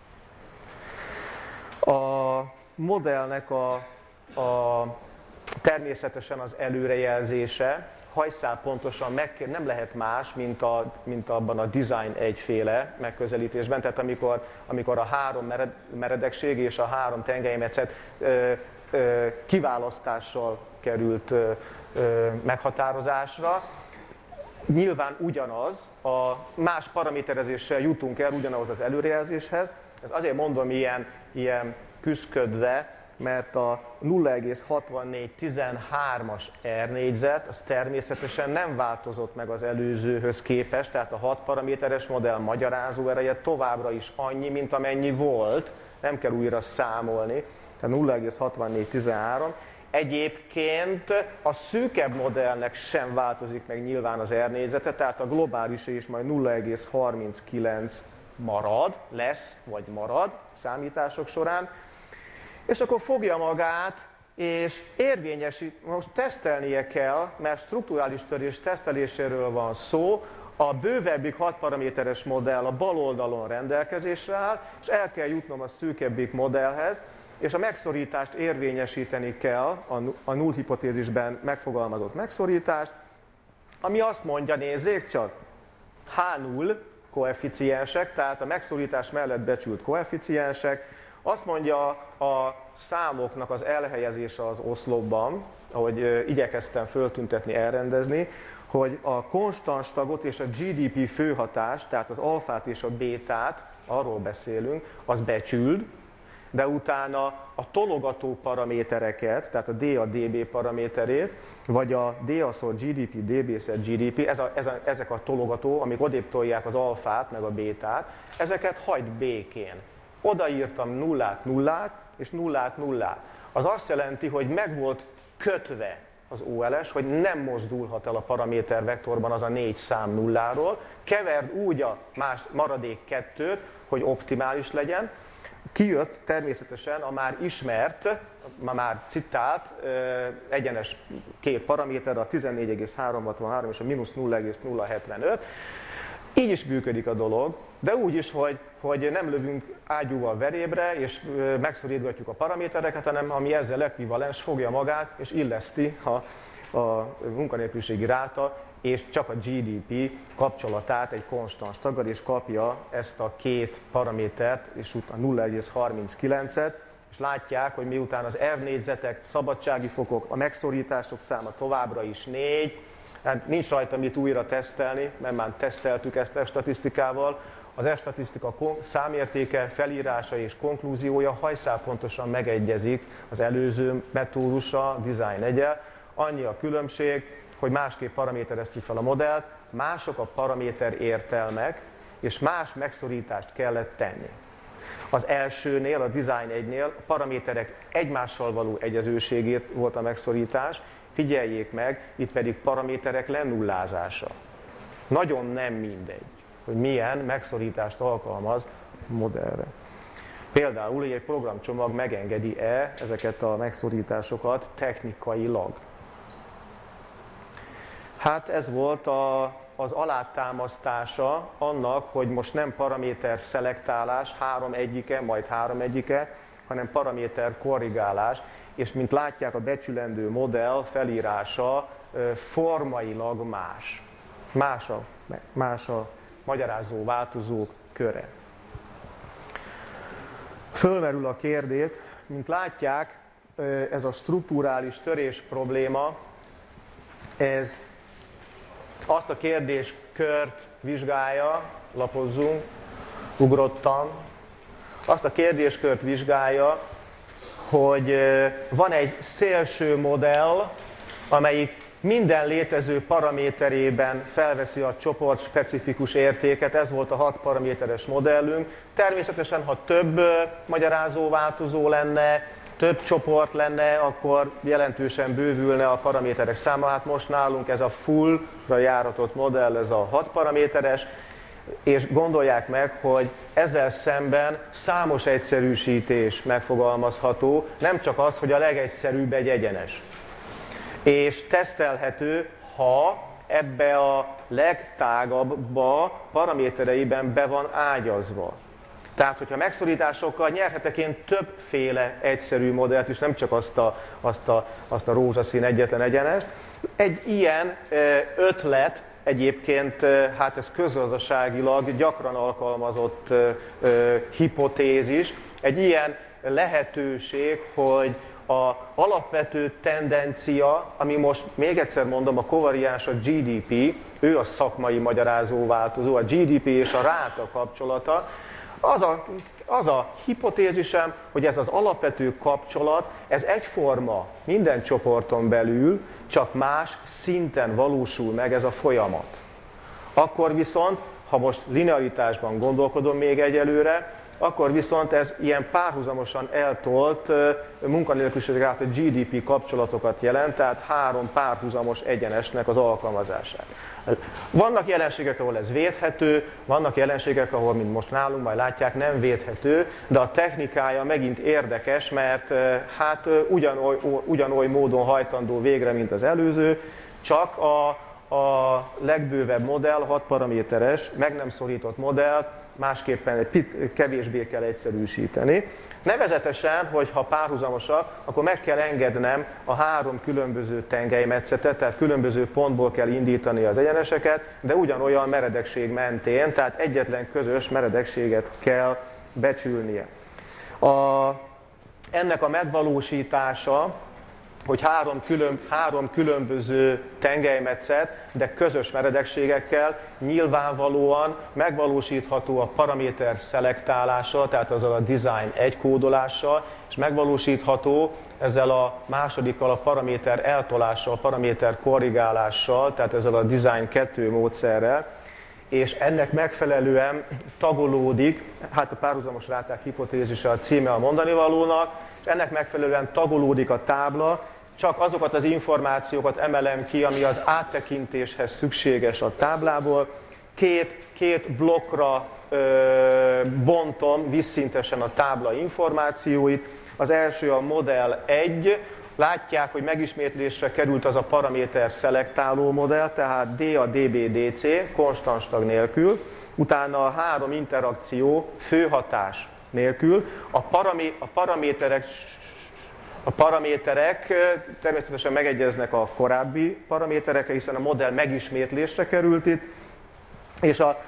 Speaker 1: A modellnek természetesen az előrejelzése, hajszál pontosan nem lehet más, mint abban a design egyféle megközelítésben, tehát amikor a három meredekség és a három tengellymetszet kiválasztással került meghatározásra. Nyilván ugyanaz, a más paraméterezéssel jutunk el ugyanahhoz az előrejelzéshez. Ez azért mondom ilyen küszködve, mert a 0,6413-as R négyzet az természetesen nem változott meg az előzőhöz képest, tehát a 6 paraméteres modell magyarázó ereje továbbra is annyi, mint amennyi volt, nem kell újra számolni, tehát 0,6413. Egyébként a szűkebb modellnek sem változik meg nyilván az R négyzete, tehát a globális is majd 0,39 marad számítások során, és akkor fogja magát, és most tesztelnie kell, mert strukturális törés teszteléséről van szó, a bővebbik 6 paraméteres modell a bal oldalon rendelkezésre áll, és el kell jutnom a szűkebbik modellhez, és a megszorítást érvényesíteni kell, a null hipotézisben megfogalmazott megszorítást, ami azt mondja, nézzék csak, H0 koeficiensek, tehát a megszorítás mellett becsült koeficiensek, azt mondja a számoknak az elhelyezése az oszlopban, ahogy igyekeztem föltüntetni, elrendezni, hogy a konstans tagot és a GDP főhatást, tehát az alfát és a bétát, arról beszélünk, az becsüld, de utána a tologató paramétereket, tehát a D a DB paraméterét, vagy a D-szor GDP, DB-szer GDP, ezek a tologató, amik odébb tolják az alfát, meg a bétát, ezeket hagyd békén. Odaírtam nullát, nullát, és nullát, nullát. Az azt jelenti, hogy meg volt kötve az OLS, hogy nem mozdulhat el a paraméter vektorban az a 4 szám nulláról, keverd úgy a maradék 2-t, hogy optimális legyen. Kijött természetesen a már ismert, már citált egyenes két paraméter, a 14,363 és a -0,075. Így is működik a dolog, de úgy is, hogy nem lövünk ágyúval verébre, és megszorítgatjuk a paramétereket, hanem ami ezzel ekvivalens, fogja magát, és illeszti a munkanélküliségi ráta, és csak a GDP kapcsolatát egy konstans tagad, és kapja ezt a két paramétert, és utána 0,39-et, és látják, hogy miután az R négyzetek, szabadsági fokok, a megszorítások száma továbbra is 4, hát nincs rajta mit újra tesztelni, mert már teszteltük ezt F-statisztikával. Az F-statisztika számértéke, felírása és konklúziója hajszálpontosan megegyezik az előző metódussal, design 1-el. Annyi a különbség, hogy másképp paramétereztük fel a modellt, mások a paraméter értelmek, és más megszorítást kellett tenni. Az elsőnél, a design 1-nél a paraméterek egymással való egyezőségét volt a megszorítás, figyeljék meg, itt pedig paraméterek lenullázása. Nagyon nem mindegy, hogy milyen megszorítást alkalmaz a modellre. Például, hogy egy programcsomag megengedi-e ezeket a megszorításokat technikailag. Hát ez volt az alátámasztása annak, hogy most nem paraméter szelektálás, 3 egyike, majd 3 egyike, hanem paraméter korrigálás, és mint látják, a becsülendő modell felírása formailag más. Más a magyarázó változók köre. Fölmerül a kérdés, mint látják, ez a strukturális törés probléma, ez azt a kérdéskört vizsgálja, lapozzunk, ugrottam, azt a kérdéskört vizsgálja, hogy van egy szélső modell, amelyik minden létező paraméterében felveszi a csoport specifikus értéket, ez volt a 6 paraméteres modellünk. Természetesen, ha több magyarázó változó lenne, több csoport lenne, akkor jelentősen bővülne a paraméterek száma. Hát most nálunk ez a fullra járatott modell, ez a 6 paraméteres, és gondolják meg, hogy ezzel szemben számos egyszerűsítés megfogalmazható, nem csak az, hogy a legegyszerűbb egy egyenes. És tesztelhető, ha ebbe a legtágabbba paramétereiben be van ágyazva. Tehát, hogyha megszorításokkal nyerhetek én többféle egyszerű modellt is, nem csak azt a rózsaszín egyetlen egyenest. Egy ilyen ötlet egyébként, hát ez közgazdaságilag gyakran alkalmazott hipotézis, egy ilyen lehetőség, hogy az alapvető tendencia, ami most még egyszer mondom, a kovariáns a GDP, ő a szakmai magyarázó változó, a GDP és a ráta kapcsolata, az a hipotézisem, hogy ez az alapvető kapcsolat, ez egyforma minden csoporton belül, csak más szinten valósul meg ez a folyamat. Akkor viszont, ha most linearitásban gondolkodom még egyelőre, akkor viszont ez ilyen párhuzamosan eltolt munkanélküliség által GDP kapcsolatokat jelent, tehát 3 párhuzamos egyenesnek az alkalmazását. Vannak jelenségek, ahol ez védhető, vannak jelenségek, ahol, mint most nálunk, majd látják, nem védhető, de a technikája megint érdekes, mert hát ugyanoly módon hajtandó végre, mint az előző, csak a legbővebb modell, 6 paraméteres, meg nem szorított modell, másképpen egy kevésbé kell egyszerűsíteni. Nevezetesen, hogy ha párhuzamosak, akkor meg kell engednem a 3 különböző tengelymetszetet, tehát különböző pontból kell indítani az egyeneseket, de ugyanolyan meredekség mentén, tehát egyetlen közös meredekséget kell becsülnie. Ennek a megvalósítása, hogy 3 különböző tengellymetszet, de közös meredekségekkel nyilvánvalóan megvalósítható a paraméter szelektálással, tehát azzal a design 1 kódolással, és megvalósítható ezzel a másodikkal, a paraméter eltolással, a paraméter korrigálással, tehát ezzel a design 2 módszerrel, és ennek megfelelően tagolódik, hát a párhuzamos ráták hipotézise a címe a mondanivalónak, és ennek megfelelően tagolódik a tábla, csak azokat az információkat emelem ki, ami az áttekintéshez szükséges a táblából. Két blokkra bontom vízszintesen a tábla információit. Az első a modell 1. Látják, hogy megismétlésre került az a paraméter szelektáló modell, tehát D a dB/dC, konstans tag nélkül. Utána a 3 interakció főhatás nélkül. A paraméterek természetesen megegyeznek a korábbi paraméterekkel, hiszen a modell megismétlésre került itt, és a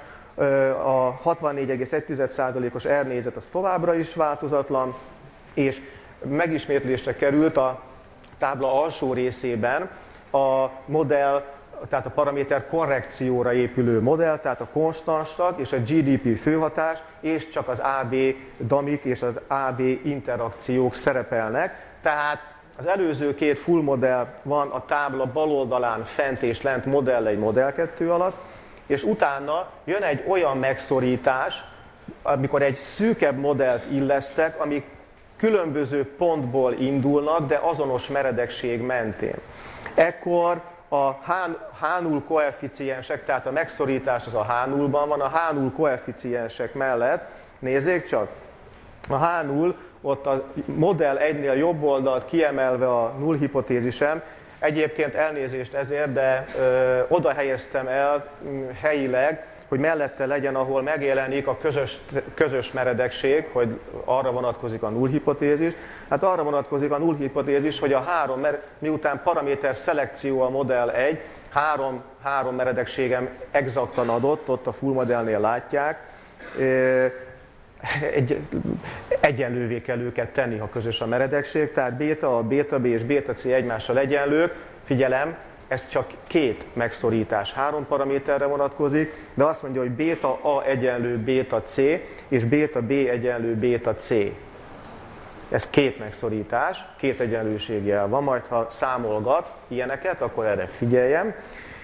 Speaker 1: 64,1%-os R négyzet az továbbra is változatlan, és megismétlésre került a tábla alsó részében a modell, tehát a paraméter korrekcióra épülő modell, tehát a konstans tag és a GDP főhatás, és csak az AB damik és az AB interakciók szerepelnek. Tehát az előző két full modell van a tábla bal oldalán fent és lent modell 1, modell 2 alatt, és utána jön egy olyan megszorítás, amikor egy szűkebb modellt illesztek, amik különböző pontból indulnak, de azonos meredekség mentén. Ekkor a H0 koeficiensek, tehát a megszorítás az a H0-ban van, a H0 koeficiensek mellett, nézzék csak, a H0 ott a modell 1-nél jobb oldalt kiemelve a null hipotézisem, egyébként elnézést ezért, de oda helyeztem el helyileg, hogy mellette legyen, ahol megjelenik a közös meredekség, hogy arra vonatkozik a null hipotézis. Hát arra vonatkozik a null hipotézis, hogy a 3, mert miután paraméter szelekció a modell 1, 3 meredekségem exaktan adott, ott a full modellnél látják, egyenlővé kell őket tenni, ha közös a meredekség, tehát beta A, beta B és beta C egymással egyenlők. Figyelem, ez csak két megszorítás, 3 paraméterre vonatkozik, de azt mondja, hogy beta A egyenlő beta C, és beta B egyenlő beta C. Ez két megszorítás, két egyenlőségjel van, majd ha számolgat ilyeneket, akkor erre figyeljem.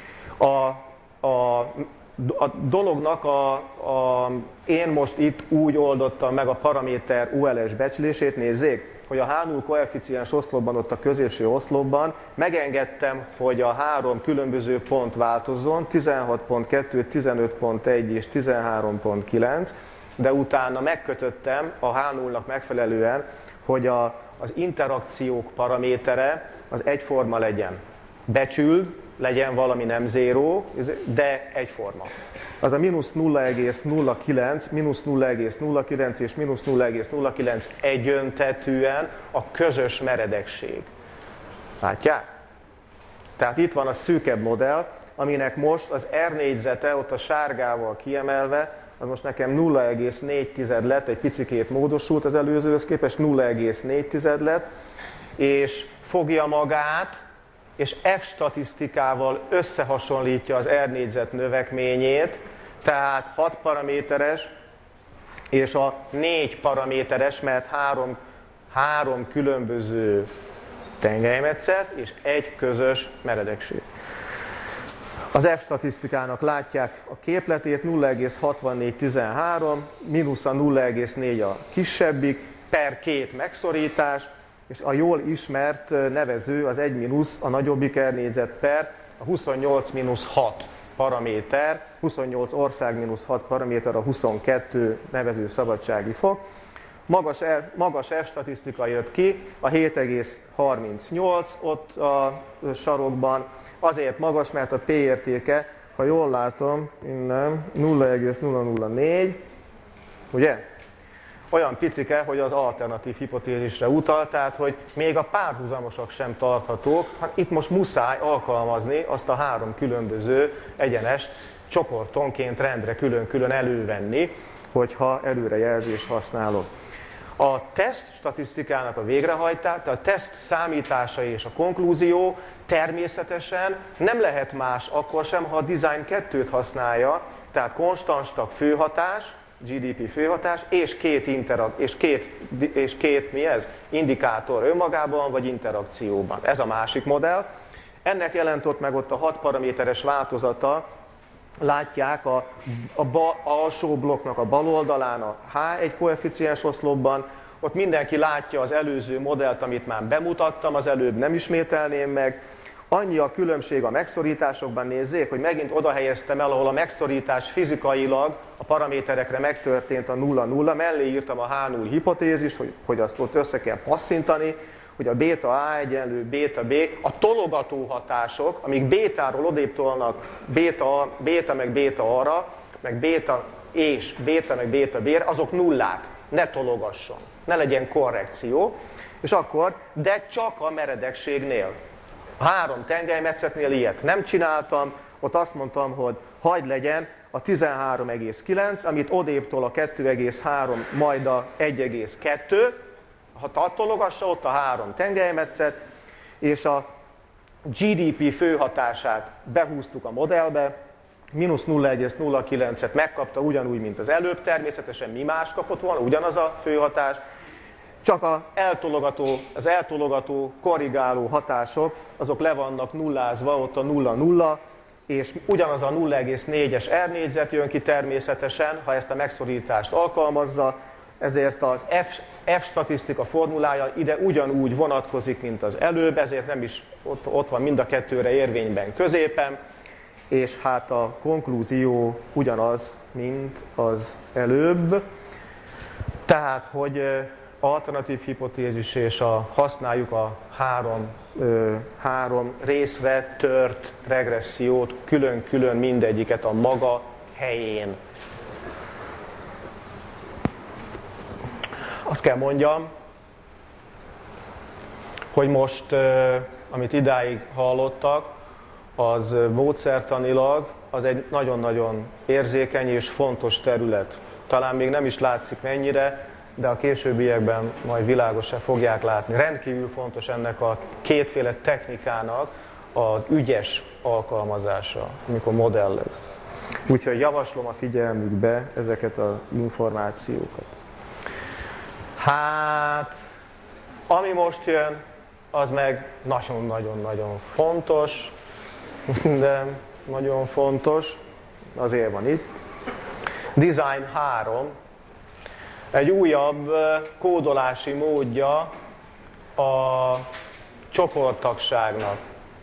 Speaker 1: A dolognak én most itt úgy oldottam meg a paraméter ULS becslését, nézzék, hogy a H0 koeficiens oszlopban, ott a középső oszlopban megengedtem, hogy a 3 különböző pont változzon, 16.2, 15.1 és 13.9, de utána megkötöttem a H0-nak megfelelően, hogy az interakciók paramétere az egyforma legyen. Becsüld, legyen valami nem zéró, de egyforma. Az a -0,09, -0,09 és -0,09 egyöntetűen a közös meredekség. Látják? Tehát itt van a szűkebb modell, aminek most az R négyzete, ott a sárgával kiemelve, az most nekem 0,4 lett, egy picikét módosult az előzőhöz képest, 0,4 lett, és fogja magát, és F statisztikával összehasonlítja az R négyzet növekményét, tehát 6 paraméteres és a 4 paraméteres, mert három különböző tengelymetszet és egy közös meredekség. Az F statisztikának látják a képletét, 0,6413, mínusz a 0,4 a kisebbik, per 2 megszorítás, és a jól ismert nevező az 1 mínusz a nagyobbik R négyzet per a 28 mínusz 6 paraméter, 28 ország mínusz 6 paraméter a 22 nevező szabadsági fok. Magas F statisztika jött ki, a 7,38 ott a sarokban, azért magas, mert a P értéke, ha jól látom, innen 0,004, ugye? Olyan picike, hogy az alternatív hipotézisre utal, tehát hogy még a párhuzamosak sem tarthatók, itt most muszáj alkalmazni azt a 3 különböző egyenest csoportonként rendre külön-külön elővenni, hogyha előrejelzést használok. A teszt statisztikának a végrehajtása, a teszt számítása és a konklúzió természetesen nem lehet más akkor sem, ha a design 2-t használja, tehát konstans tag főhatás, GDP főhatás, és két mi ez? Indikátor önmagában, vagy interakcióban. Ez a másik modell. Ennek jelent ott meg ott a 6 paraméteres változata látják a alsó blokknak a bal oldalán a H1 koeficiens oszlopban, ott mindenki látja az előző modellt, amit már bemutattam, az előbb nem ismételném meg. Annyi a különbség a megszorításokban, nézzék, hogy megint oda helyeztem el, ahol a megszorítás fizikailag a paraméterekre megtörtént a 0,0, mellé írtam a H0 hipotézis, hogy azt ott össze kell passzintani, hogy a béta A egyenlő béta B, a tologató hatások, amik bétáról odébb tolnak béta meg béta A-ra, meg béta és béta meg béta B-re, azok nullák, ne tologasson, ne legyen korrekció, és akkor, de csak a meredekségnél. A 3 tengelymetszetnél ilyet nem csináltam, ott azt mondtam, hogy hagyd legyen a 13,9, amit odéptól a 2,3, majd a 1,2, ha tartologassa, ott a 3 tengellymetszet, és a GDP főhatását behúztuk a modellbe, mínusz 0,09-et megkapta ugyanúgy, mint az előbb, természetesen mi más kapott volna, ugyanaz a főhatás, csak az eltologató, korrigáló hatások, azok le vannak nullázva, ott a 0,0, és ugyanaz a 0,4-es R négyzet jön ki természetesen, ha ezt a megszorítást alkalmazza, ezért az F statisztika formulája ide ugyanúgy vonatkozik, mint az előbb, ezért nem is ott van mind a kettőre érvényben középen, és hát a konklúzió ugyanaz, mint az előbb. Tehát, hogy alternatív hipotézis és használjuk a három részre tört regressziót, külön-külön mindegyiket a maga helyén. Azt kell mondjam, hogy most, amit idáig hallottak, az módszertanilag az egy nagyon-nagyon érzékeny és fontos terület. Talán még nem is látszik mennyire, de a későbbiekben majd világosan fogják látni. Rendkívül fontos ennek a kétféle technikának az ügyes alkalmazása, amikor modellez. Úgyhogy javaslom a figyelmükbe ezeket az információkat. Hát, ami most jön, az meg nagyon-nagyon-nagyon fontos, de nagyon fontos, azért van itt. Design 3, egy újabb kódolási módja a csoporttagságnak.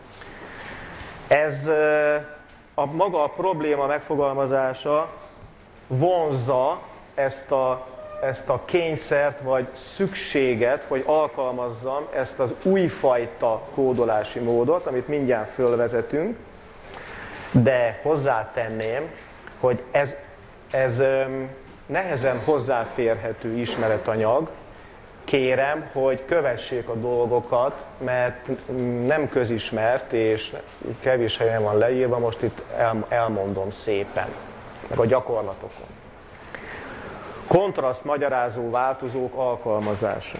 Speaker 1: Ez maga a probléma megfogalmazása vonzza ezt a kényszert vagy szükséget, hogy alkalmazzam ezt az újfajta kódolási módot, amit mindjárt fölvezetünk, de hozzátenném, hogy ez nehezen hozzáférhető ismeretanyag. Kérem, hogy kövessék a dolgokat, mert nem közismert, és kevés helyen van leírva, most itt elmondom szépen, meg a gyakorlatokon. Kontraszt magyarázó változók alkalmazása.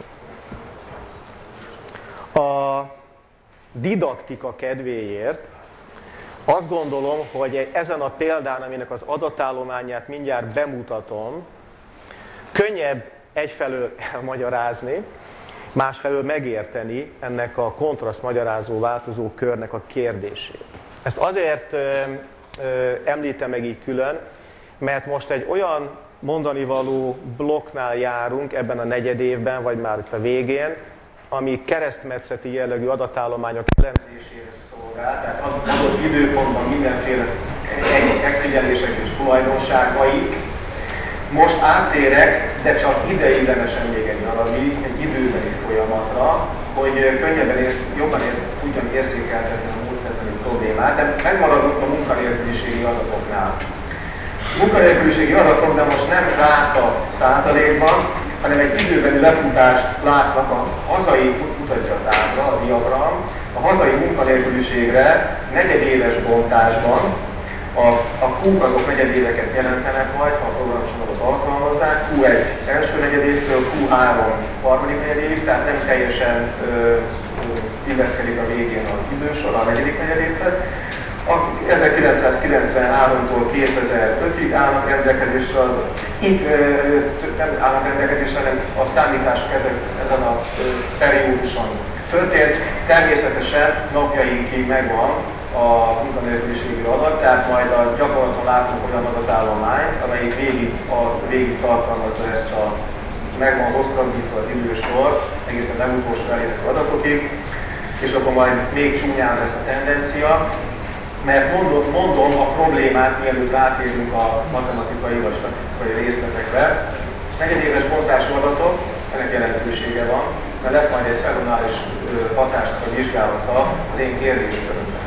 Speaker 1: A didaktika kedvéért azt gondolom, hogy ezen a példán, aminek az adatállományát mindjárt bemutatom, könnyebb egyfelől elmagyarázni, másfelől megérteni ennek a kontraszt magyarázó változó körnek a kérdését. Ezt azért említem meg így külön, mert most egy olyan mondanivaló blokknál járunk ebben a negyedévben, vagy már itt a végén, ami keresztmetszeti jellegű adatállományok elemzésére szolgál, tehát adott időpontban mindenféle megfigyelések és tulajdonságaik. Most áttérek, de csak ideiglenesen még egy darabig, egy időbeli folyamatra, hogy könnyebben, jobban tudjam érzékeltetni a módszertani problémát, de megmaradunk a munkanélküliségi adatoknál. Munkanélküliségi adatok, de most nem ráta százalékban, hanem egy időbeli lefutást látnak a hazai, mutatja a tábla, a diagram, a hazai munkanélküliségre negyedéves bontásban, a Q-k azok negyedéveket jelentenek majd, ha a programcsomagot alkalmazzák, Q1 első negyedévtől, Q3 harmadik negyedévig, tehát nem teljesen illeszkedik a végén az idősor a negyedik negyedévhez. 1993-tól 2005-ig állnak rendelkezésre, nem állnak rendelkezésre, hanem a számítások ezen a perióduson történt. Természetesen napjainkig megvan a munkanélküliségi adat, tehát majd a gyakorlaton látunk olyan adatállományt, amelyik végig tartalmazza ezt a meg van hosszabbítva az idősor, egészen legutolsó elérhető adatokig, és akkor majd még csúnyán lesz a tendencia, mert mondom a problémát, mielőtt átérünk a matematikai vagy statisztikai részletekre. Negyedéves bontású adatok, ennek jelentősége van, mert lesz majd egy szezonális hatásnak a vizsgálata az én kérdéskörömben.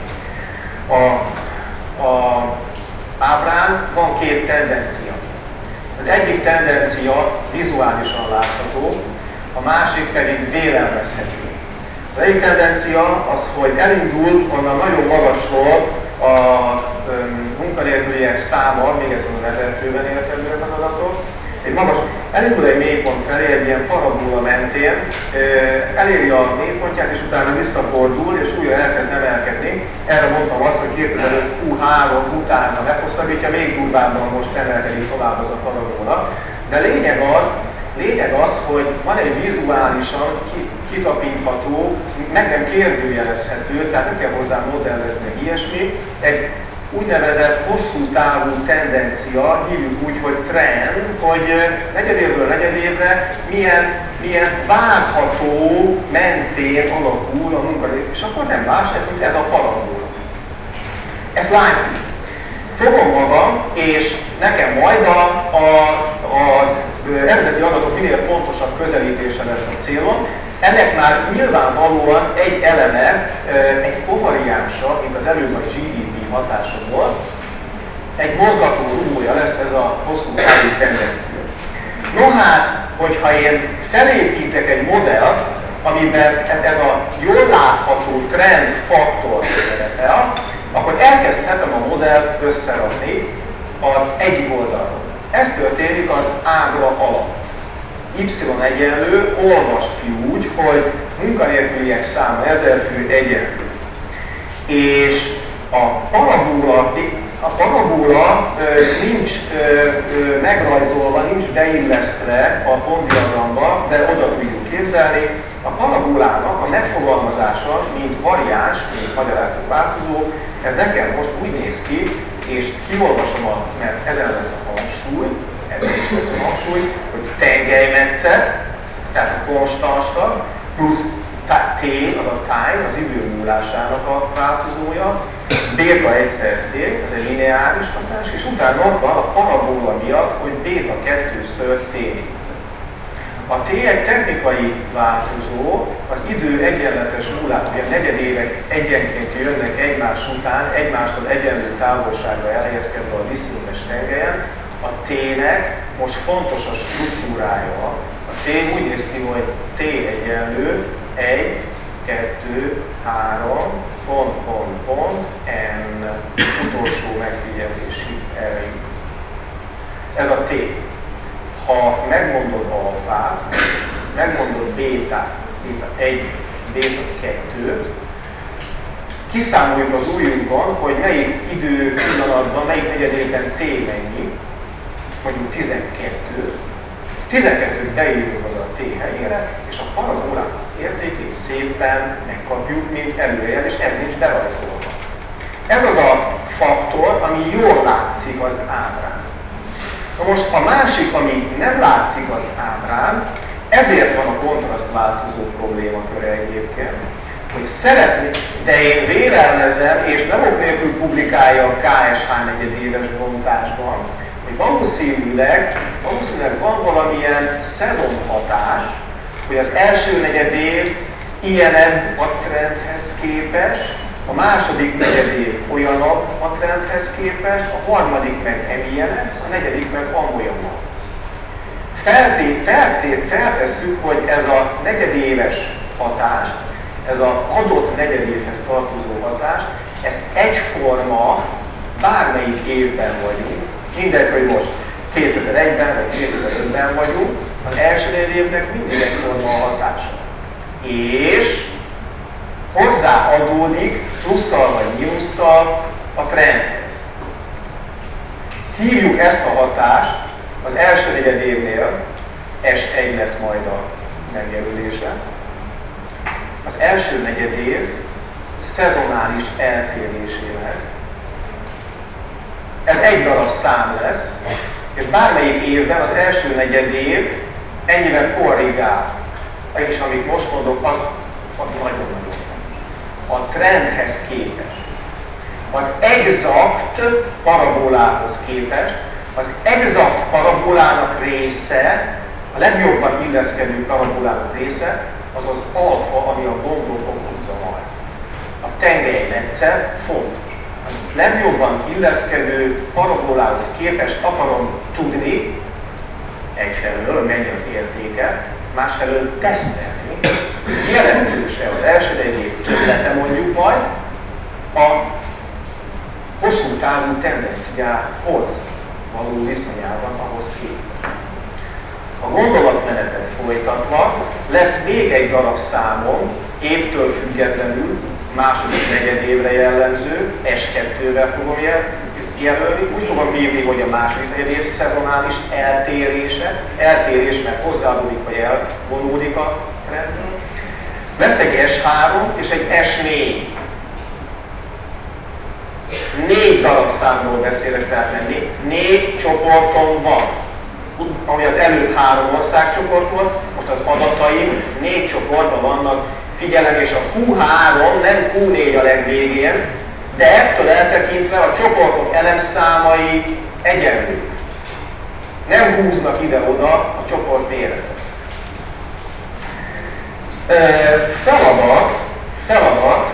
Speaker 1: A ábrán van két tendencia. Az egyik tendencia vizuálisan látható, a másik pedig vélelmezhető. Az egyik tendencia az, hogy elindul onnan nagyon magasról a munkanélküliek száma, még ezen a vezetőben értelműek az adatok, elindul egy mélypont felé, egy ilyen parabola mentén, eléri a mélypontját, és utána visszafordul, és újra elkezd emelkedni. Erre mondtam azt, hogy 2005 Q3 utána meghosszabbítja, még durvábban most emelkedik tovább az a parabola. De lényeg az, hogy van egy vizuálisan kitapintható, meg nem kérdőjelezhető, tehát nem kell hozzá modellezni, meg ilyesmi, egy úgynevezett hosszú távú tendencia, hívjuk úgy, hogy trend, hogy negyedévről negyedévre milyen várható mentén alakul a munkanélküliség. És akkor nem más, ez mint ez a parabola. Ezt látjuk. Fogom magam, és nekem majd a eredeti adatok minél pontosabb közelítése lesz a célom. Ennek már nyilvánvalóan egy eleme, egy kovariánsa, mint az előbb a GDP hatása volt, egy mozgató rugója lesz ez a hosszú távú tendencia. No hát, hogyha én felépítek egy modellt, amiben ez a jól látható trend faktor szerepel, akkor elkezdhetem a modellt összerakni az egyik oldalról. Ez történik az ábra alatt. Y egyenlő, olvast ki úgy, hogy munkanélküliek száma 1000 fő egyenlő. És a parabola nincs megrajzolva, nincs beillesztve a pontdiagramba, de oda tudjuk képzelni. A parabolának a megfogalmazása, mint variáns, mint magyarázó változó, ez nekem most úgy néz ki, és kiolvasom, mert ezen lesz a hangsúly, ez is lesz a hangsúly, hogy tengelymetszet, tehát a konstanstag, plusz T, az a time, az idő múlásának a változója, béta egyszer T, ez egy lineáris hatás, és utána ott van a parabola miatt, hogy béta 2-ször T. A T egy technikai változó, az idő egyenletes múlás, ugye a negyedévek egyenként jönnek egymás után, egymástól egyenlő távolságra elhelyezkedve a diszkrétes tengelyen. A T-nek most fontos a struktúrája. A T úgy néz ki, hogy T egyenlő 1, 2, 3, pont, n utolsó megfigyelési erejű. Ez a T. Ha megmondod alfát, megmondod bétát, béta 1, béta 2, kiszámoljuk az ujjunkon, hogy melyik idő pillanatban, melyik negyedében T mennyi, mondjuk 12. 12-t beírjuk oda a T helyére, és a parabolának értékét szépen megkapjuk, mint előjel, és ez nincs berajzolva. Ez az a faktor, ami jól látszik az ábrán. Na most a másik, ami nem látszik az ábrán, ezért van a kontrasztváltozó problémaköre egyébként, hogy szeretnék, de én vélelmezem, és nem ok nélkül publikálja a KSH negyedéves bontásban, hogy valószínűleg van valamilyen szezonhatás, hogy az első negyedév ilyenebb a trendhez képest, a második negyedév olyanabb a trendhez képest, a harmadik meg emilyenebb, a negyedik meg amolyanabb. Feltesszük, hogy ez a negyedéves hatás, ez az adott negyedévhez tartozó hatás, ez egyforma, bármelyik évben vagyunk, mindegy, hogy most 2001-ben vagy 2005-ben vagyunk, az első negyedévnek mindig egyforma a hatása. És hozzáadódik plusszal vagy mínusszal a trendhez. Hívjuk ezt a hatást az első negyedévnél, S1 lesz majd a megjelölése. Az első negyedév
Speaker 2: szezonális eltérésének. Ez egy darab szám lesz, és bármelyik évben az első negyed év ennyivel korrigál. És amit most mondok, az nagyon-nagyon a trendhez képest. Az exakt parabolához képest, az exakt parabolának része, a legjobban illeszkedő parabolának része, az az alfa, ami a gondot okozza majd. A tengelymetszet fontos. A legjobban illeszkedő parabolához képest akarom tudni, egyfelől mennyi az értéke, másfelől tesztelni, jelentőse az első év többlete mondjuk majd a hosszú távú tendenciához való viszonyában ahhoz képest. A gondolatmenetet folytatva lesz még egy darab számom, évtől függetlenül, második negyedévre jellemző, S2-vel fogom jelölni. Úgy fogom írni, hogy a második negyedév szezonális eltérés, mert hozzáadódik, vagy elvonódik a trendről. Lesz egy S3 és egy S4. 4 darab számról beszélek, tehát nem 4 csoporton van. Ami az előbb 3 országcsoport volt, most az adataim 4 csoportban vannak. Figyelem, és a Q3 nem Q4 a legvégén, de ettől eltekintve a csoportok elemszámai egyenlők. Nem húznak ide-oda a csoport méretet. Feladat,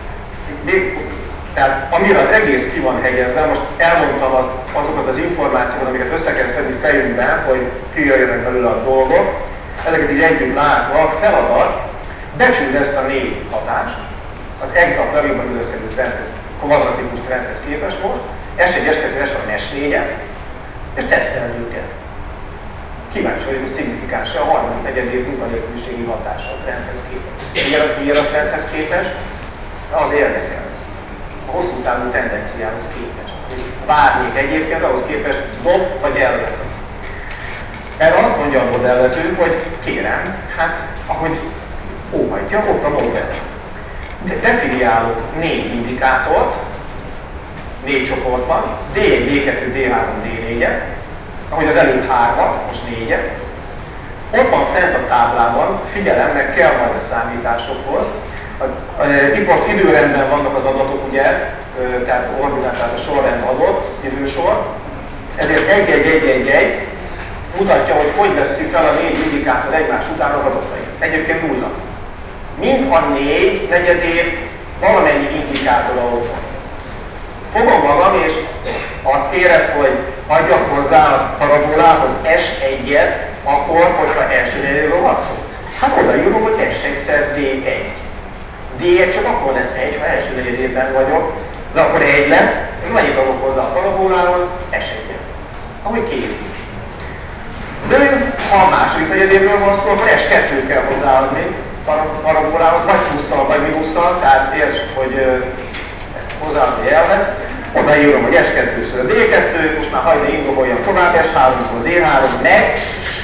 Speaker 2: tehát amire az egész ki van hegyezve, most elmondtam azokat az információkat, amiket össze kell szedni fejünkben, hogy kijöjjenek belőle a dolgok, ezeket így együtt látva, a feladat, becsüld ezt a 4 hatást, az exakt legjobban illeszkedő trendhez, kvadratikus trendhez képest most, S1, S2, S3, S4-et, és teszteld őket. Kíváncsi vagyok, hogy szignifikáns-e a harmadik negyedév munkanélküliségi hatása a trendhez képest. Miért a trendhez képest? Az érdekel. A hosszú távú tendenciához képest. Várnék egyébként, ahhoz képest dob vagy elveszem. Erre azt mondja a modellező, hogy kérem, hát ahogy óhajtja, ott a modell. Definiálok 4 indikátort, 4 csoportban, D1, D2, D3, D4-et, ahogy az előbb 3-at, most 4-et. Ott van fent a táblában, figyelem, meg kell majd a számításokhoz. Itt most időrendben vannak az adatok, ugye, tehát a sorrend adott, idősor. Ezért 1-1-1-1-1 mutatja, hogy veszi fel a 4 indikátor egymás után az adatait. Egyébként nulla. Mind a 4 negyedév valamennyi indikátor ott van. Fogom magam, és azt kéred, hogy adjak hozzá a parabolához S1-et, akkor, hogyha első negyedévről van szó. Hát odaírom, hogy S1-szer D1. D1 csak akkor lesz 1, ha első negyedévben vagyok, de akkor 1 lesz, és mennyit adok hozzá a parabolához? S1-et. Ahogy kéri. De ha a második negyedévről van szó, akkor S2 kell hozzáadni parabolához, vagy plusszal, vagy minusszal, tehát értsd, hogy hozzáadni elvesz. Odaírom, hogy S2-ször D2, most már hagyni indokoljam tovább, S3-szor D3, meg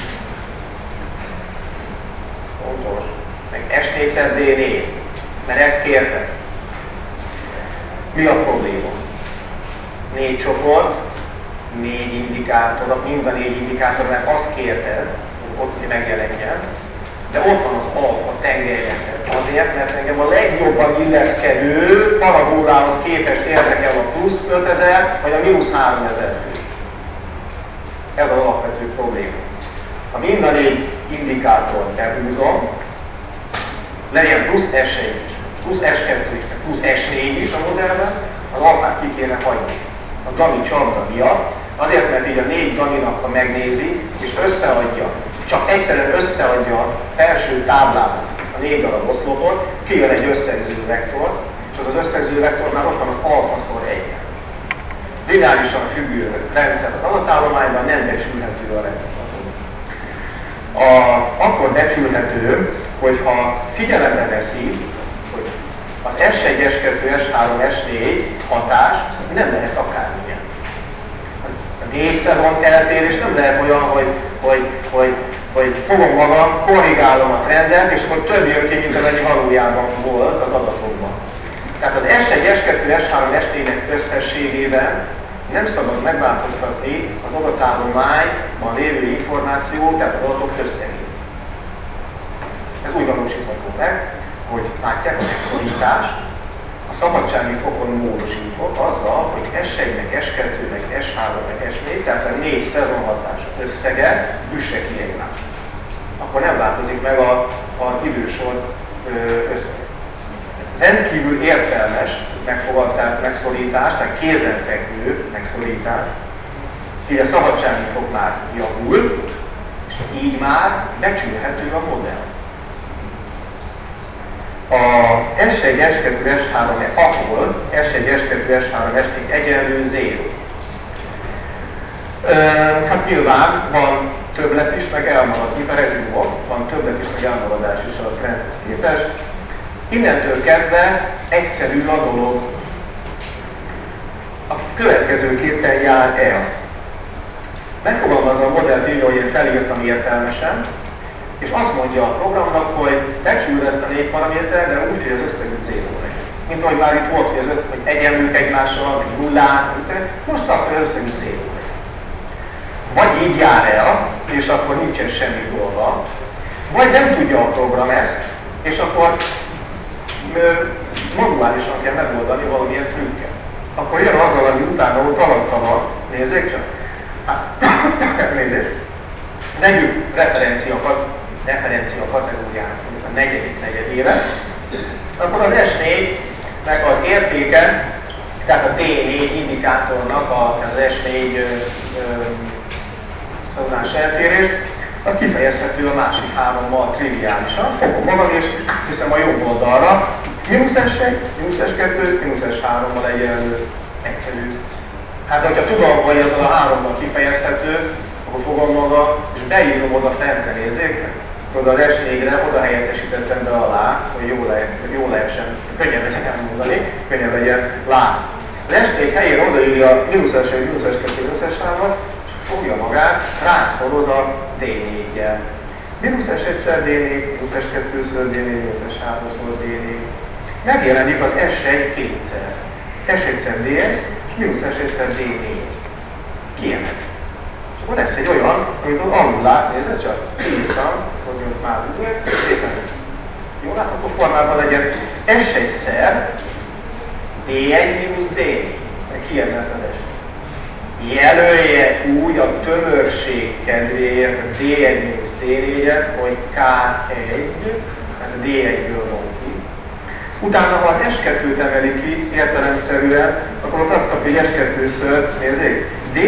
Speaker 2: fontos, meg S4-szer D4, mert ezt kértek. Mi a probléma? 4 csoport, 4 indikátor, mind a 4 indikátornak azt kérted, hogy ott megjelenjen, de ott van az alfa tengelyrendszer. Azért, mert engem a legjobban illeszkedő parabolához képest érdekel a plusz 5000 vagy a mínusz 3000. Ez az alapvető probléma. Ha mind a 4 indikátort behúzom, legyen plusz S1, plusz S2 is, plusz S4 is a modellben, az alfát ki kéne hagyni. A Gami csapda miatt, azért, mert így a 4 Gaminak, ha megnézi, és összeadja, csak egyszerűen összeadja a felső táblában a 4 darab oszlopot, kijön egy összegző vektor, és az az összegző vektornál ott van az alfa-szor 1. Lineárisan függő rendszer az adatállományban, nem becsülhető a rendszer. Akkor becsülhető, hogyha figyelembe veszi, hogy az S1, S2, S3, S4 hatás nem lehet akármilyen. A D-szezon eltérés nem lehet olyan, hogy fogom magam, korrigálom a trendet, és akkor több jön ki, mint amennyi valójában volt az adatokban. Tehát az S1, S2, S3, S4-nek összességében nem szabad megváltoztatni az adatállományban lévő információ, tehát az adatok összegét. Ez úgy valósítható meg, hogy látják a megszorítás, a szabadsági fokon módosított azzal, hogy S1-nek, S2-nek, S3-nek, S4, tehát a 4 szezonhatás összege üsse ki egymást. Akkor nem változik meg a idősor összege. Rendkívül értelmes megszorítás, tehát kézenfekvő megszorítás, így a szabadsági fok már javul, és így már becsülhető a modell. Az S1, S2, S3, ahol S1, S2, S3, S4 egyenlő 0. Hát nyilván van többlet is, meg elmarad, mint a reziduok, van többlet is, meg elmaradás is a Ferenchez képest. Innentől kezdve egyszerű a dolog. A következőképpen jár el. Megfogalmazza a modellt így, ahogy én felírtam értelmesen, és azt mondja a programnak, hogy becsüld ezt a 4 paramétert, de úgy, hogy az összegük 0 legyen. Mint ahogy már itt volt, hogy egyenlők egymással, vagy nullák, most azt, hogy az összegük 0 legyen. Vagy így jár el, és akkor nincsen semmi dolga, vagy nem tudja a program ezt, és akkor manuálisan kell megoldani valamilyen trükket. Akkor jön azzal, ami utána ott alatta van, nézzék csak. Nézzék. Vegyük referencia kategóriának a negyedik negyedébe. Akkor az S4-nek az értéke, tehát a D4 indikátornak, tehát az S4 szezonális eltérés, az kifejezhető a másik hárommal triviálisan. Fogom magam és hiszem a jobb oldalra. Mínusz S1, mínusz S2, mínusz S3-mal egyenlő, egyszerű. Hát, hogyha tudom, hogy ezzel a 3-mal kifejezhető, akkor fogom magam és beírom oda fentre, nézzék. Oda az S4-re, oda helyettesítettem be alá, hogy jól lehessen, könnyen legyen elmondani, könnyen legyen látni. Az S4 helyére odaírja mínusz S1, mínusz S2, mínusz S3-at, fogja magát, rászoroz a D4-jel. Mínusz S1-szer D4, mínusz S2-szer D4, mínusz S3-szor D4. Megjelenik az S1 kétszer. S1-szer D1, és mínusz S1-szer D4. Kiemel. És akkor lesz egy olyan, amit ott alul lát, nézd csak, írtam, hogy ott már azért, szépen jól látható formában legyen. S1-szer D1 mínusz D4. Kiemelt az S1. Jelölje úgy a tömörség kedvéért a D1-D4-et, hogy K1, tehát a D1-ből von ki. Utána, ha az S2-t emeli ki értelemszerűen, akkor ott azt kapja, hogy S2-ször, nézzék,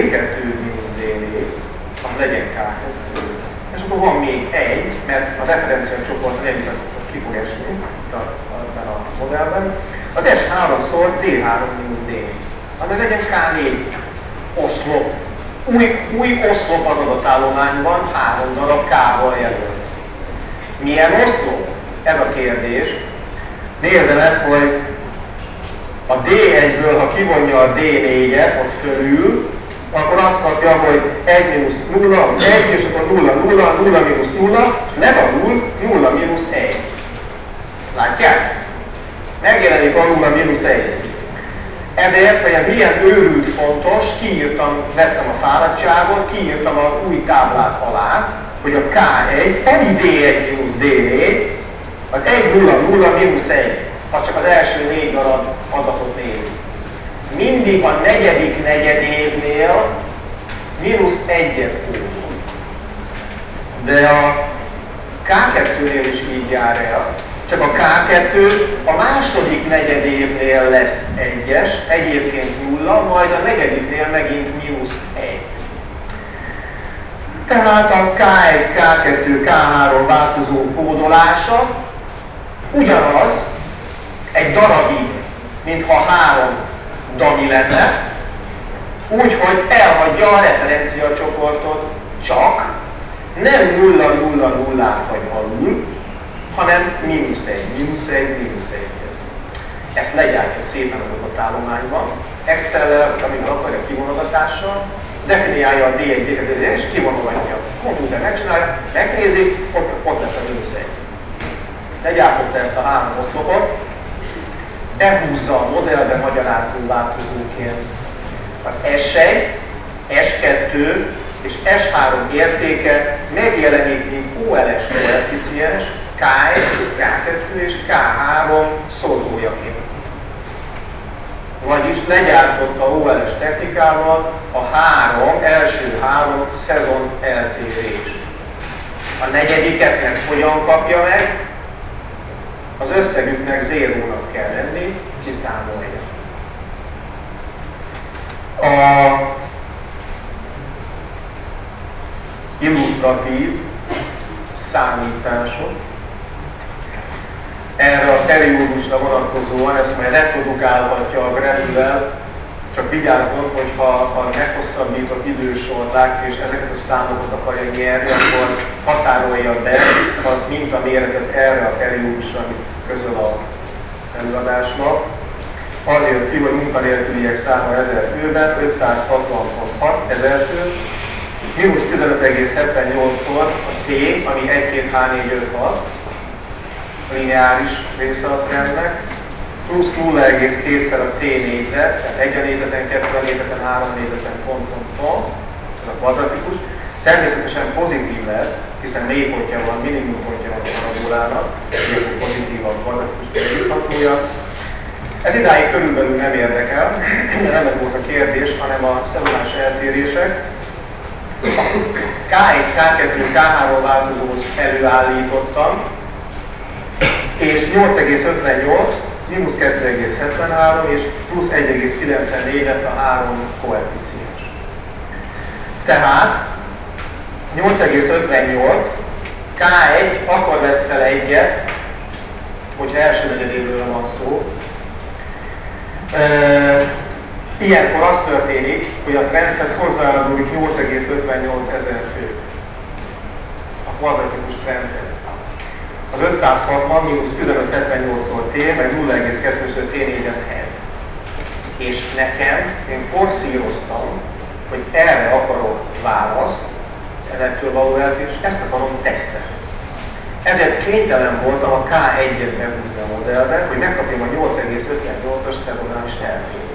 Speaker 2: D2-D4, ami legyen K2. És akkor van még egy, mert a referencia csoport nem ki fog esni ebben a modellben. Az S3-szor D3-D4, ami legyen K4. Oszlop. Új oszlop az adatállományban, 3 darab K-val jelölt. Milyen oszlop? Ez a kérdés. Nézzenek, hogy a D1-ből, ha kivonja a D4-et ott fölül, akkor azt kapja, hogy 1 mínusz 0, 1, és akkor 0, 0, 0 mínusz 0, meg a 0 mínusz 1. Látják? Megjelenik a 0 mínusz 1. Ezért, hogy ez milyen őrült fontos, vettem a fáradtságot, kiírtam az új táblát alá, hogy a K1, annyi D1 mínusz D4, az 1, 0, 0, mínusz 1, ha csak az első 4 darab adatot nézzük. Mindig a negyedik negyedévnél mínusz 1-et kódol. De a K2-nél is így jár el. Csak a K2 a második negyedévnél lesz 1-es, egyébként 0, majd a negyediknél megint mínusz 1. Tehát a K1, K2, K3 változó kódolása ugyanaz egy darabig, mintha 3 dami lenne, úgyhogy elhagyja a referenciacsoportot, csak nem 0, 0, 0 vagy alul, hanem mínusz 1, mínusz 1, mínusz 1. Ezt legyártja szépen az adatállományban, Excel-lel, amivel akarja kivonogatással, definiálja a D1-D2-t és kivonogatja. A komputer megcsinálja, megnézik, ott lesz a mínusz 1. Legyártotta ezt a 3 oszlopot, behúzza a modellbe magyarázó változóként az S1, S2 és S3 értéke megjelenik, mint OLS koeficiens, K1, K2 és K3 szorzójaként. Vagyis legyártotta OLS technikával a első három szezon eltérést. A negyediket meg hogyan kapja meg? Az összegüknek zérónak kell lenni, kiszámolja. A illusztratív számítások erre a periódusra vonatkozóan, ezt majd reprodukálhatja a Gradle-vel, csak vigyázzon, hogy ha meghosszabbított idősort látja és ezeket a számokat akarja nyerni, akkor határolja be a mintaméretet erre a periódusra, amit közöl a előadásnak. Az jött ki, hogy munkanélküliek száma 1000 főben, 566 ezer fő, mínusz 15,78-szor a T, ami 1, 2, H, 4, 5, 6, lineáris része a trendnek, plusz 0,2-szer a T négyzet, tehát 1 a négyzeten, 2 a négyzeten, 3 a négyzeten, pont, ez a kvadratikus. Természetesen pozitív lett, hiszen mélypontja van, minimum pontja van a parabolának, így pozitív a kvadratikus megírhatója. Ez idáig körülbelül nem érdekel, de nem ez volt a kérdés, hanem a szelluláns eltérések. K1, K2, K3 változót előállítottam, és 8,58, mínusz 2,73 és plusz 1,94 lett a 3 koeficiens. Tehát 8,58, K1 akkor vesz fel egyet, hogyha első negyedévről van szó. Ilyenkor az történik, hogy a trendhez hozzáadódik 8,58 ezer fő. A kvadratikus trendhez. Az 560 mínusz 15,78-szor T, meg 0,2-ször T4-hez. És nekem, én forszíroztam, hogy erre akarok választ, ezektől való eltérés, ezt akarom tesztelni. Ezért kénytelen voltam a K1-et behúzni a modellbe, hogy megkapjam a 8,58-as szezonális eltérést.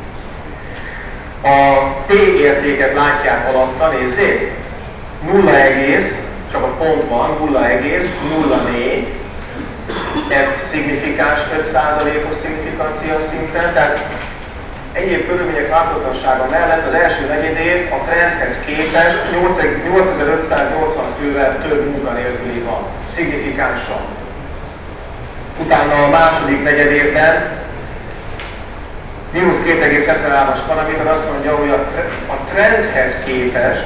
Speaker 2: A T értéket látják alatta, nézzék, 0, csak a pont van, 0,04, ez szignifikáns 5%-os szignifikáncia szinten, tehát egyéb körülmények változatlansága mellett az első negyedév a trendhez képest 8580 fővel több munkanélküli van, szignifikánsan. Utána a második negyedévben mínusz 2,73-as paraméter azt mondja, hogy a trendhez képest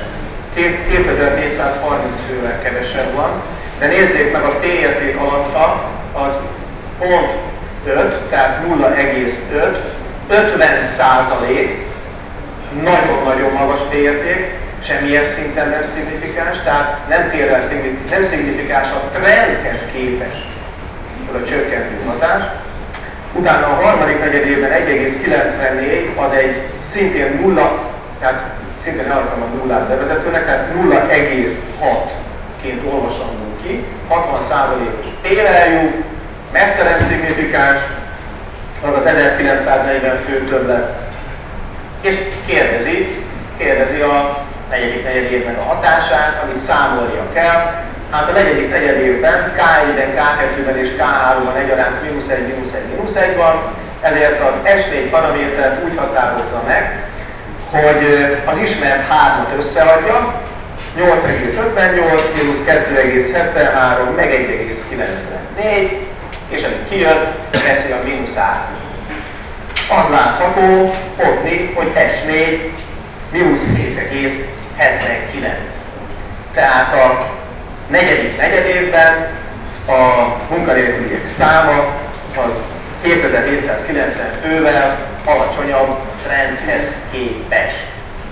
Speaker 2: 2430 fővel kevesebb van, de nézzék meg a T érték alatta, az pont 5, tehát 0,5, 50%, nagyon-nagyon magas T érték, semmilyen szinten nem szignifikáns, tehát nem szignifikáns a trendhez képest az a csökkentő hatás. Utána a harmadik negyedében 1,94, az egy szintén nulla, tehát szintén eladtam a nullát bevezetőnek, tehát 0,6-ként olvasandó ki, 60%-os P-value, messze nem szignifikáns, azaz 1940 fő többlet. És kérdezi a negyedik negyedévnek a hatását, amit számolnia kell. Hát a negyedik negyedévben K1-ben, K2-ben és K3-ban egyaránt -1, -1 van, ezért az S4 paramétert úgy határozza meg, hogy az ismert 3-at összeadja, 8,58 mínusz 2,73 meg 1,94, és amit kijön, veszi a mínuszát. Az látható, hogy S4 mínusz 7,79. Tehát a negyedik negyedévben a munkanélküliek száma az 2790 fővel alacsonyabb trendhez képest.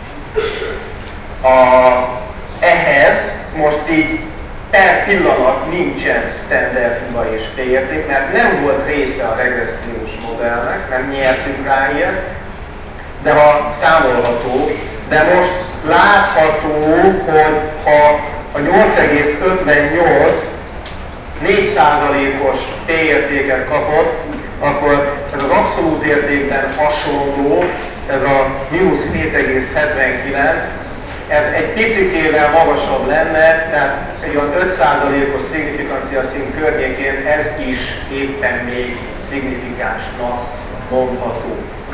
Speaker 2: Ehhez most így per pillanat nincsen standard hiba és T-érték, mert nem volt része a regressziós modellnek, nem nyertünk rá ilyet, de ha számolható, de most látható, hogy ha a 8,58 4%-os T-értéket kapott, akkor ez az abszolút értékben hasonló, ez a -7,79, ez egy picikével magasabb lenne, tehát egy olyan 5%-os szignifikancia szint környékén ez is éppen még szignifikánsnak mondható.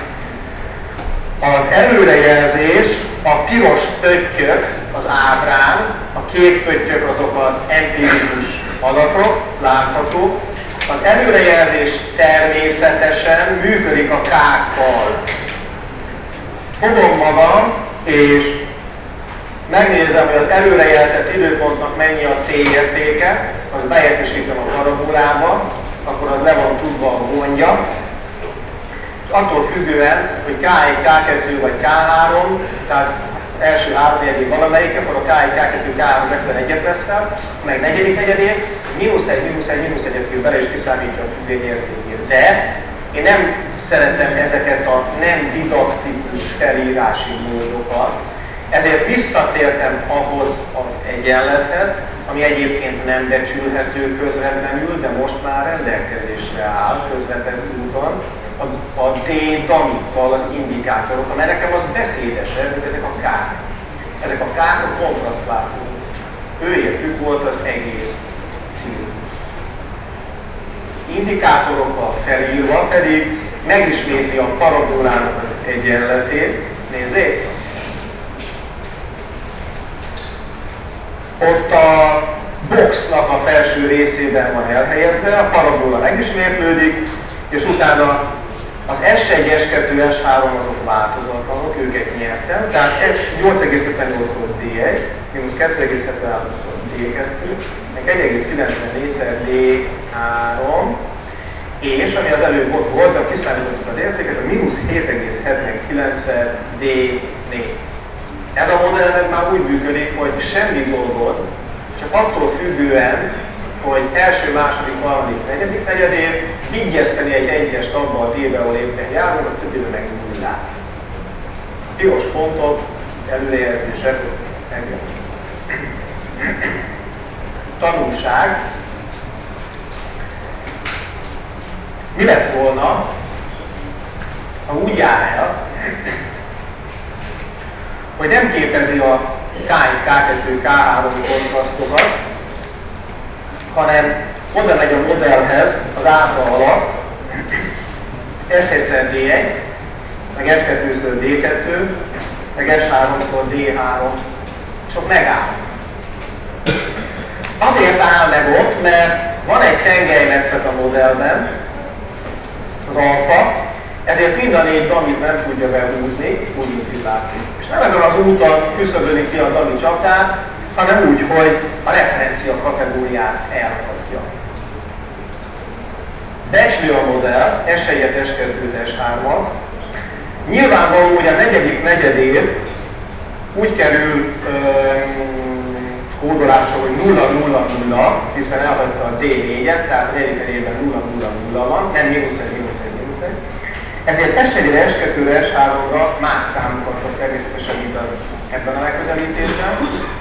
Speaker 2: Az előrejelzés, a piros pöttyök az ábrán, a kék pöttyök azok az empirikus adatok, láthatók. Az előrejelzés természetesen működik a kákkal. Fogom magam, és megnézem, hogy az előrejelzett időpontnak mennyi a t-értéke, az beértesítem a parabolába, akkor az le van tudva a gondja. És attól függően, hogy K1, K2 vagy K3, tehát első háromnegyedén valamelyik, akkor a K1, K2, K3 megfelelően egyet vesz fel, meg negyedik negyedén, -1 -1 bele is kiszámítja a függvény értékét. De én nem szeretem ezeket a nem didaktikus felírási módokat, ezért visszatértem ahhoz az egyenlethez, ami egyébként nem becsülhető közvetlenül, de most már rendelkezésre áll közvetett úton, a D-damittal az indikátorok, amely nekem az beszédesebb, mint ezek a K-k. Ezek a K-k a kontrasztváltók. Őértük volt az egész cél. Indikátorokkal felírva pedig megismétli a parabolának az egyenletét. Nézzék! Ott a boxnak a felső részében van elhelyezve, a parabola megismétlődik, és utána az S1, S2, S3 azok változatlanok, őket nyertem, tehát 8,58-szor D1, mínusz 2,73-szor D2, meg 1,94-szer D3, és ami az előbb ott volt, kiszámítottuk az értéket, a mínusz 7,79-szer D4. Ez a modell meg már úgy működik, hogy semmi dolgod, csak attól függően, hogy első, második, harmadik, negyedik negyedén vigyezteni egy egyest abba a D-be, ahol éppen járunk, a többiben meg nullát. Piros pontok, előrejelzések, engem. Tanulság. Mi lett volna, ha úgy jár el, hogy nem képezi a K1, K2, K3 kontrasztokat, hanem oda megy a modellhez az ábra alatt, S1-szer D1, meg S2-ször D2, meg S3-szor D3, és ott megáll. Azért áll meg ott, mert van egy tengelymetszet a modellben, az alfa, ezért mind a 4 damit nem tudja behúzni, úgy, mint itt látszik. És nem ezen az úton küszöbölik ki a dami csapdát, hanem úgy, hogy a referencia kategóriát elhagyja. Becslő a modell, S1-et, S2-t, S3-at. Nyilvánvaló, hogy a negyedik negyedév úgy kerül kódolásra, hogy 0-0-0, hiszen elhagyta a D4-et, tehát a negyedik negyedében 0-0-0 van, nem -1, -1. Ezért S1-re, S2-re, S3-ra más számokat ad természetesen, mint ebben a megközelítésben.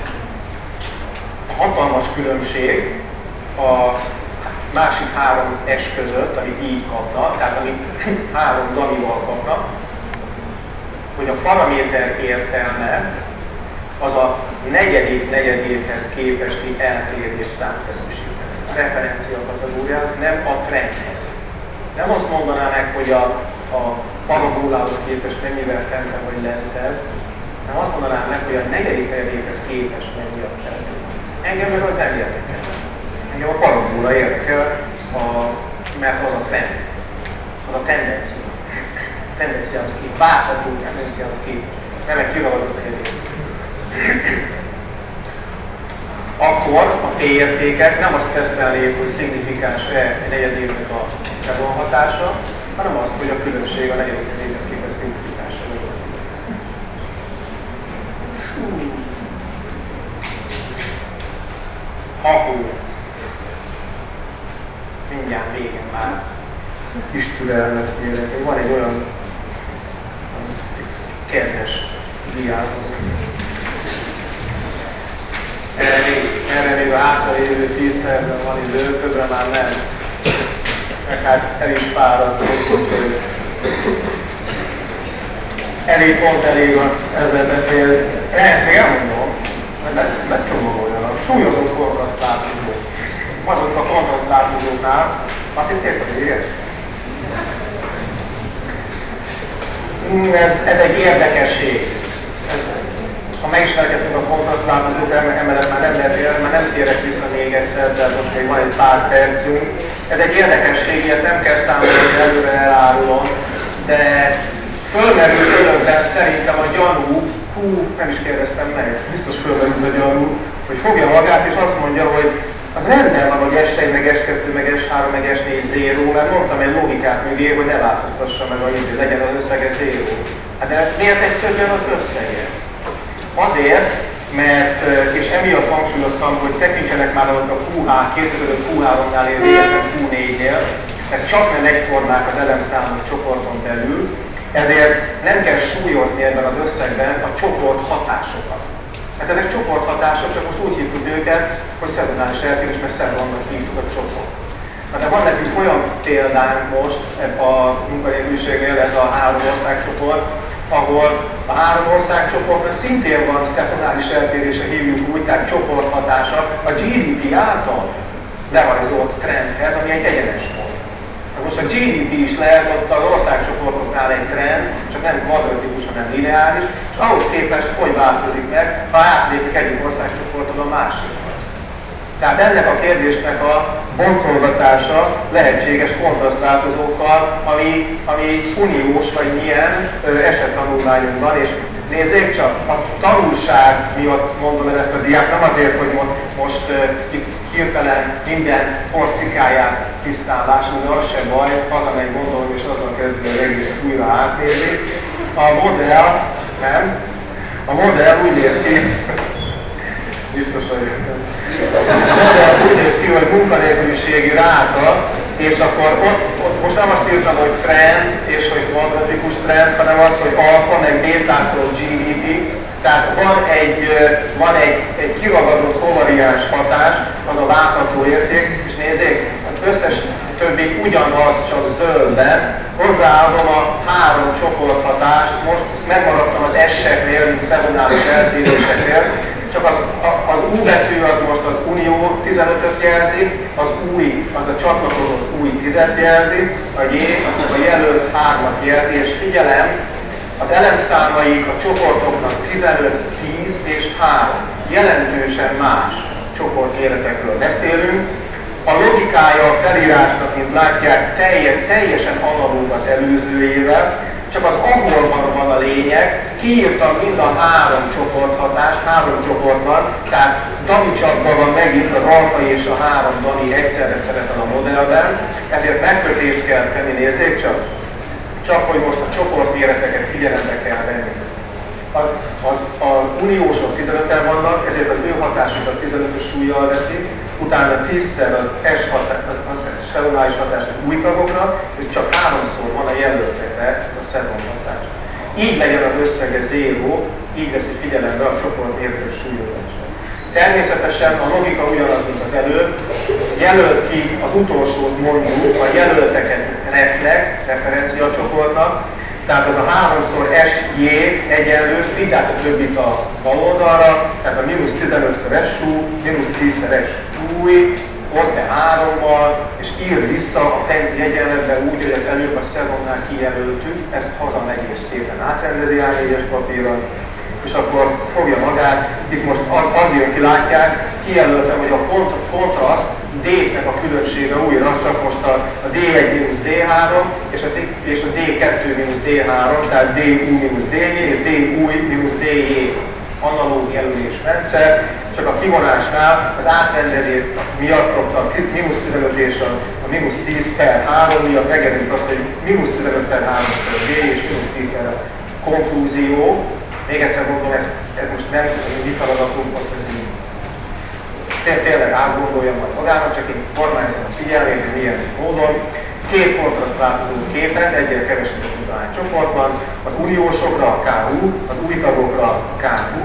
Speaker 2: A hatalmas különbség a másik 3 S között, amit így kapnak, tehát amit 3 damival kapnak, hogy a paraméter értelme az a negyedik negyedévhez képesti eltérés számszerűsége. A referencia kategóriához, nem a trendhez. Nem azt mondaná meg, hogy a parabolához képest mennyivel fentebb vagy lentebb, hanem azt mondanám meg, hogy a negyedik negyedévhez képest mennyi a fentebb. Engem meg az nem érdekel. Engem a parabola érdekel, mert az a trend, az a tendencia. A tendenciához képest, várható tendenciához képest, nem egy kiragadott helyzet. Akkor a T-értékek nem azt tesztelnék, hogy szignifikáns-e egy negyedévnek a szezonhatása, hanem azt, hogy a különbség a negyedik negyedévhez képest szignifikáns-e. Ahol mindjárt végén már kis türelmet kérek. Van egy olyan kedves diákozó. Erre még a hátralévő 10 percben van idő, többre már nem. Meg hát el is fáradt, hogy Elég pont elég van ezzel befejezni. Ezt még elmondom, becsomagoljanak. Súlyozott kontrasztátozók. Azok a kontrasztátozóknál, azt hitték, hogy igen. Ez egy érdekesség. Ha megismerkedtünk a kontrasztátozók, emellett már nem lehet, már nem térek vissza még egyszer, de most még van egy pár percünk. Ez egy érdekesség, ilyet nem kell számolni, hogy előre elárulom, de fölmerült önökben szerintem a gyanú, nem is kérdeztem meg, biztos fölmerült a gyanú, hogy fogja magát és azt mondja, hogy az rendben van, hogy S1, meg S2, meg S3, meg S4 zéró, mert mondtam egy logikát mögé, hogy ne változtassa meg hogy legyen az összege zéró. Hát de miért egyszerűen az összege? Azért, mert, és emiatt hangsúlyoztam, hogy tekintsenek már a QH, 2005 Q3-nál ér véletlen Q4-nél, mert csak nem egyformák az elemszámok csoporton belül, ezért nem kell súlyozni ebben az összegben a csoport hatásokat. Hát ezek csoporthatások, csak most úgy hívtuk őket, hogy szezonális eltérés, mert szezonnak hívtuk a csoport. De van nekünk olyan példánk most a munkanélküliségnél, ez a 3 országcsoport, ahol a 3 országcsoportnak szintén van szezonális eltérése, hívjuk úgy, tehát csoporthatása a GDP által lehajzolt trendhez, ami egy egyenes volt. Most a GDP is lehet ott az országcsoportoknál egy trend, csak nem kvadratikus, hanem lineáris, és ahhoz képest hogy változik meg, ha átlépik egyik országcsoporton a másikra. Tehát ennek a kérdésnek a boncolgatása lehetséges kontrasztáltozókkal, ami uniós vagy milyen esettanulmányunkban, és nézzék csak, a tanulság miatt mondom el ezt a diát, nem azért, hogy most hirtelen minden porcikáját tisztán lássuk, de az se baj, hazamegy gondolom, és azzal kezdve az egészet újra átnézni. A modell, nem? A modell úgy néz ki, biztos vagyok. A modell úgy néz ki, hogy munkanélküliségi ráta, és akkor ott most nem azt írtam, hogy trend, és hogy kvadratikus trend, hanem azt, hogy alfa, meg bétázol GDP. Tehát van egy kiragadott kovariáns hatás, az a látható érték, és nézzék, az összes többi ugyanaz, csak zöldben. Hozzáadom a 3 csoporthatást, most megmaradtam az S-eknél, mint szezonális eltéréseknél, csak az U betű az most az Unió 15-öt jelzi, az új, az a csatlakozott új 10-et jelzi, a J az a jelölt 3-at jelzi, és figyelem, az elemszámaik a csoportoknak 15, 10 és 3. Jelentősen más csoportméretekről beszélünk. A logikája a felírásnak, mint látják, teljesen analóg az előzőjével, csak az angolban van a lényeg, kiírtam mind a 3 csoporthatást, 3 csoportban, tehát Dani csapban van megint az alfa és a 3 Dani egyszerre szerepel a modellben, ezért megkötést kell tenni, nézzék csak hogy most a csoportméreteket figyelembe kell venni. Az uniósok 15-en vannak, ezért az ő hatásukat 15-ös súllyal veszik, utána 10-szer az S szezonális hatásnak új tagokra, és csak 3-szor van a jelöltekre a szezonhatás. Így legyen az összege zéró, így veszi figyelembe a csoportmérős súlyozást. Természetesen a logika ugyanaz, mint az előbb, jelölt ki az utolsót mondjuk, a jelölteket referenciacsoportnak, tehát az a 3-szor SJ egyenlő, vigyázz a többit a bal oldalra, tehát a mínusz 15-szer SU, mínusz 10-szer SUI, oszd be 3-mal, és ír vissza a fenti egyenletben úgy, hogy ezt előbb a szezonnál kijelöltük, ezt hazamegy és szépen átrendezi A4-es papíron, és akkor fogja magát, itt most az jön ki, látják, kijelöltem, hogy a kontraszt D-nek a különbsége újra, csak most a D1 mínusz D3, és a D2 mínusz D3, tehát DU mínusz DJ, és DU mínusz DJ analóg jelölés rendszer, csak a kivonásnál az átrendezés miatt a mínusz 15 és a mínusz 10 per 3 miatt megjelenik azt, hogy mínusz 15 per 3 D és mínusz 10 per a konklúzió. Még egyszer mondom, ez most nem mi feladatunk, hogy tényleg átgondolja majd magának, csak én kormányzom a figyelmét, hogy milyen módon. 2 kontrasztváltozót képez, egyre kevesebb tudomány csoportban, az uniósokra a KU, az új tagokra a KUI,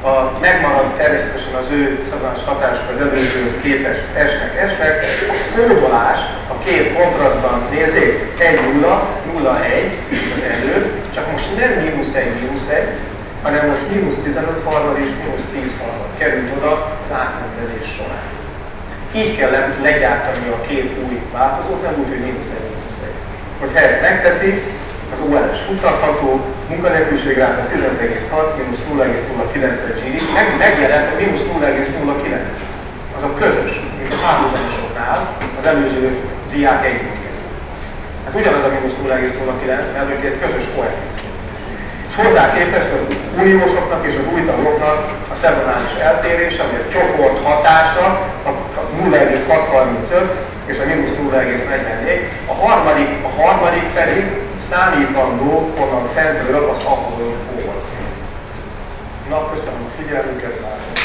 Speaker 2: megmarad természetesen az ő szabályos hatások az előzőhöz képest esnek, a kódolás a két kontrasztban, nézzék, 1-0, 0-1 az elő, csak most nem -1, hanem most -15 harmad és -10 harmad került oda az átrendezés során. Így kell legyártani a két új változót, nem úgy, hogy -1. Hogyha ezt megteszi, az OLS futtatható, munkanélküliségráta 15,6, -0,09 GDP, megjelent a -0,09. Azok közös, mint a párhuzamosoknál az előző diák egyébként. Ez ugyanaz a -0,09, mert ők egy közös koeficient. És hozzá képest az uniósoknak és az új tagoknak a szezonális eltérése, vagy a csoport hatása, a 0,635 és a -0,44, a harmadik pedig számítandó onnan fentről az Apollo-ból. Na, köszönöm a figyelmüket, látom.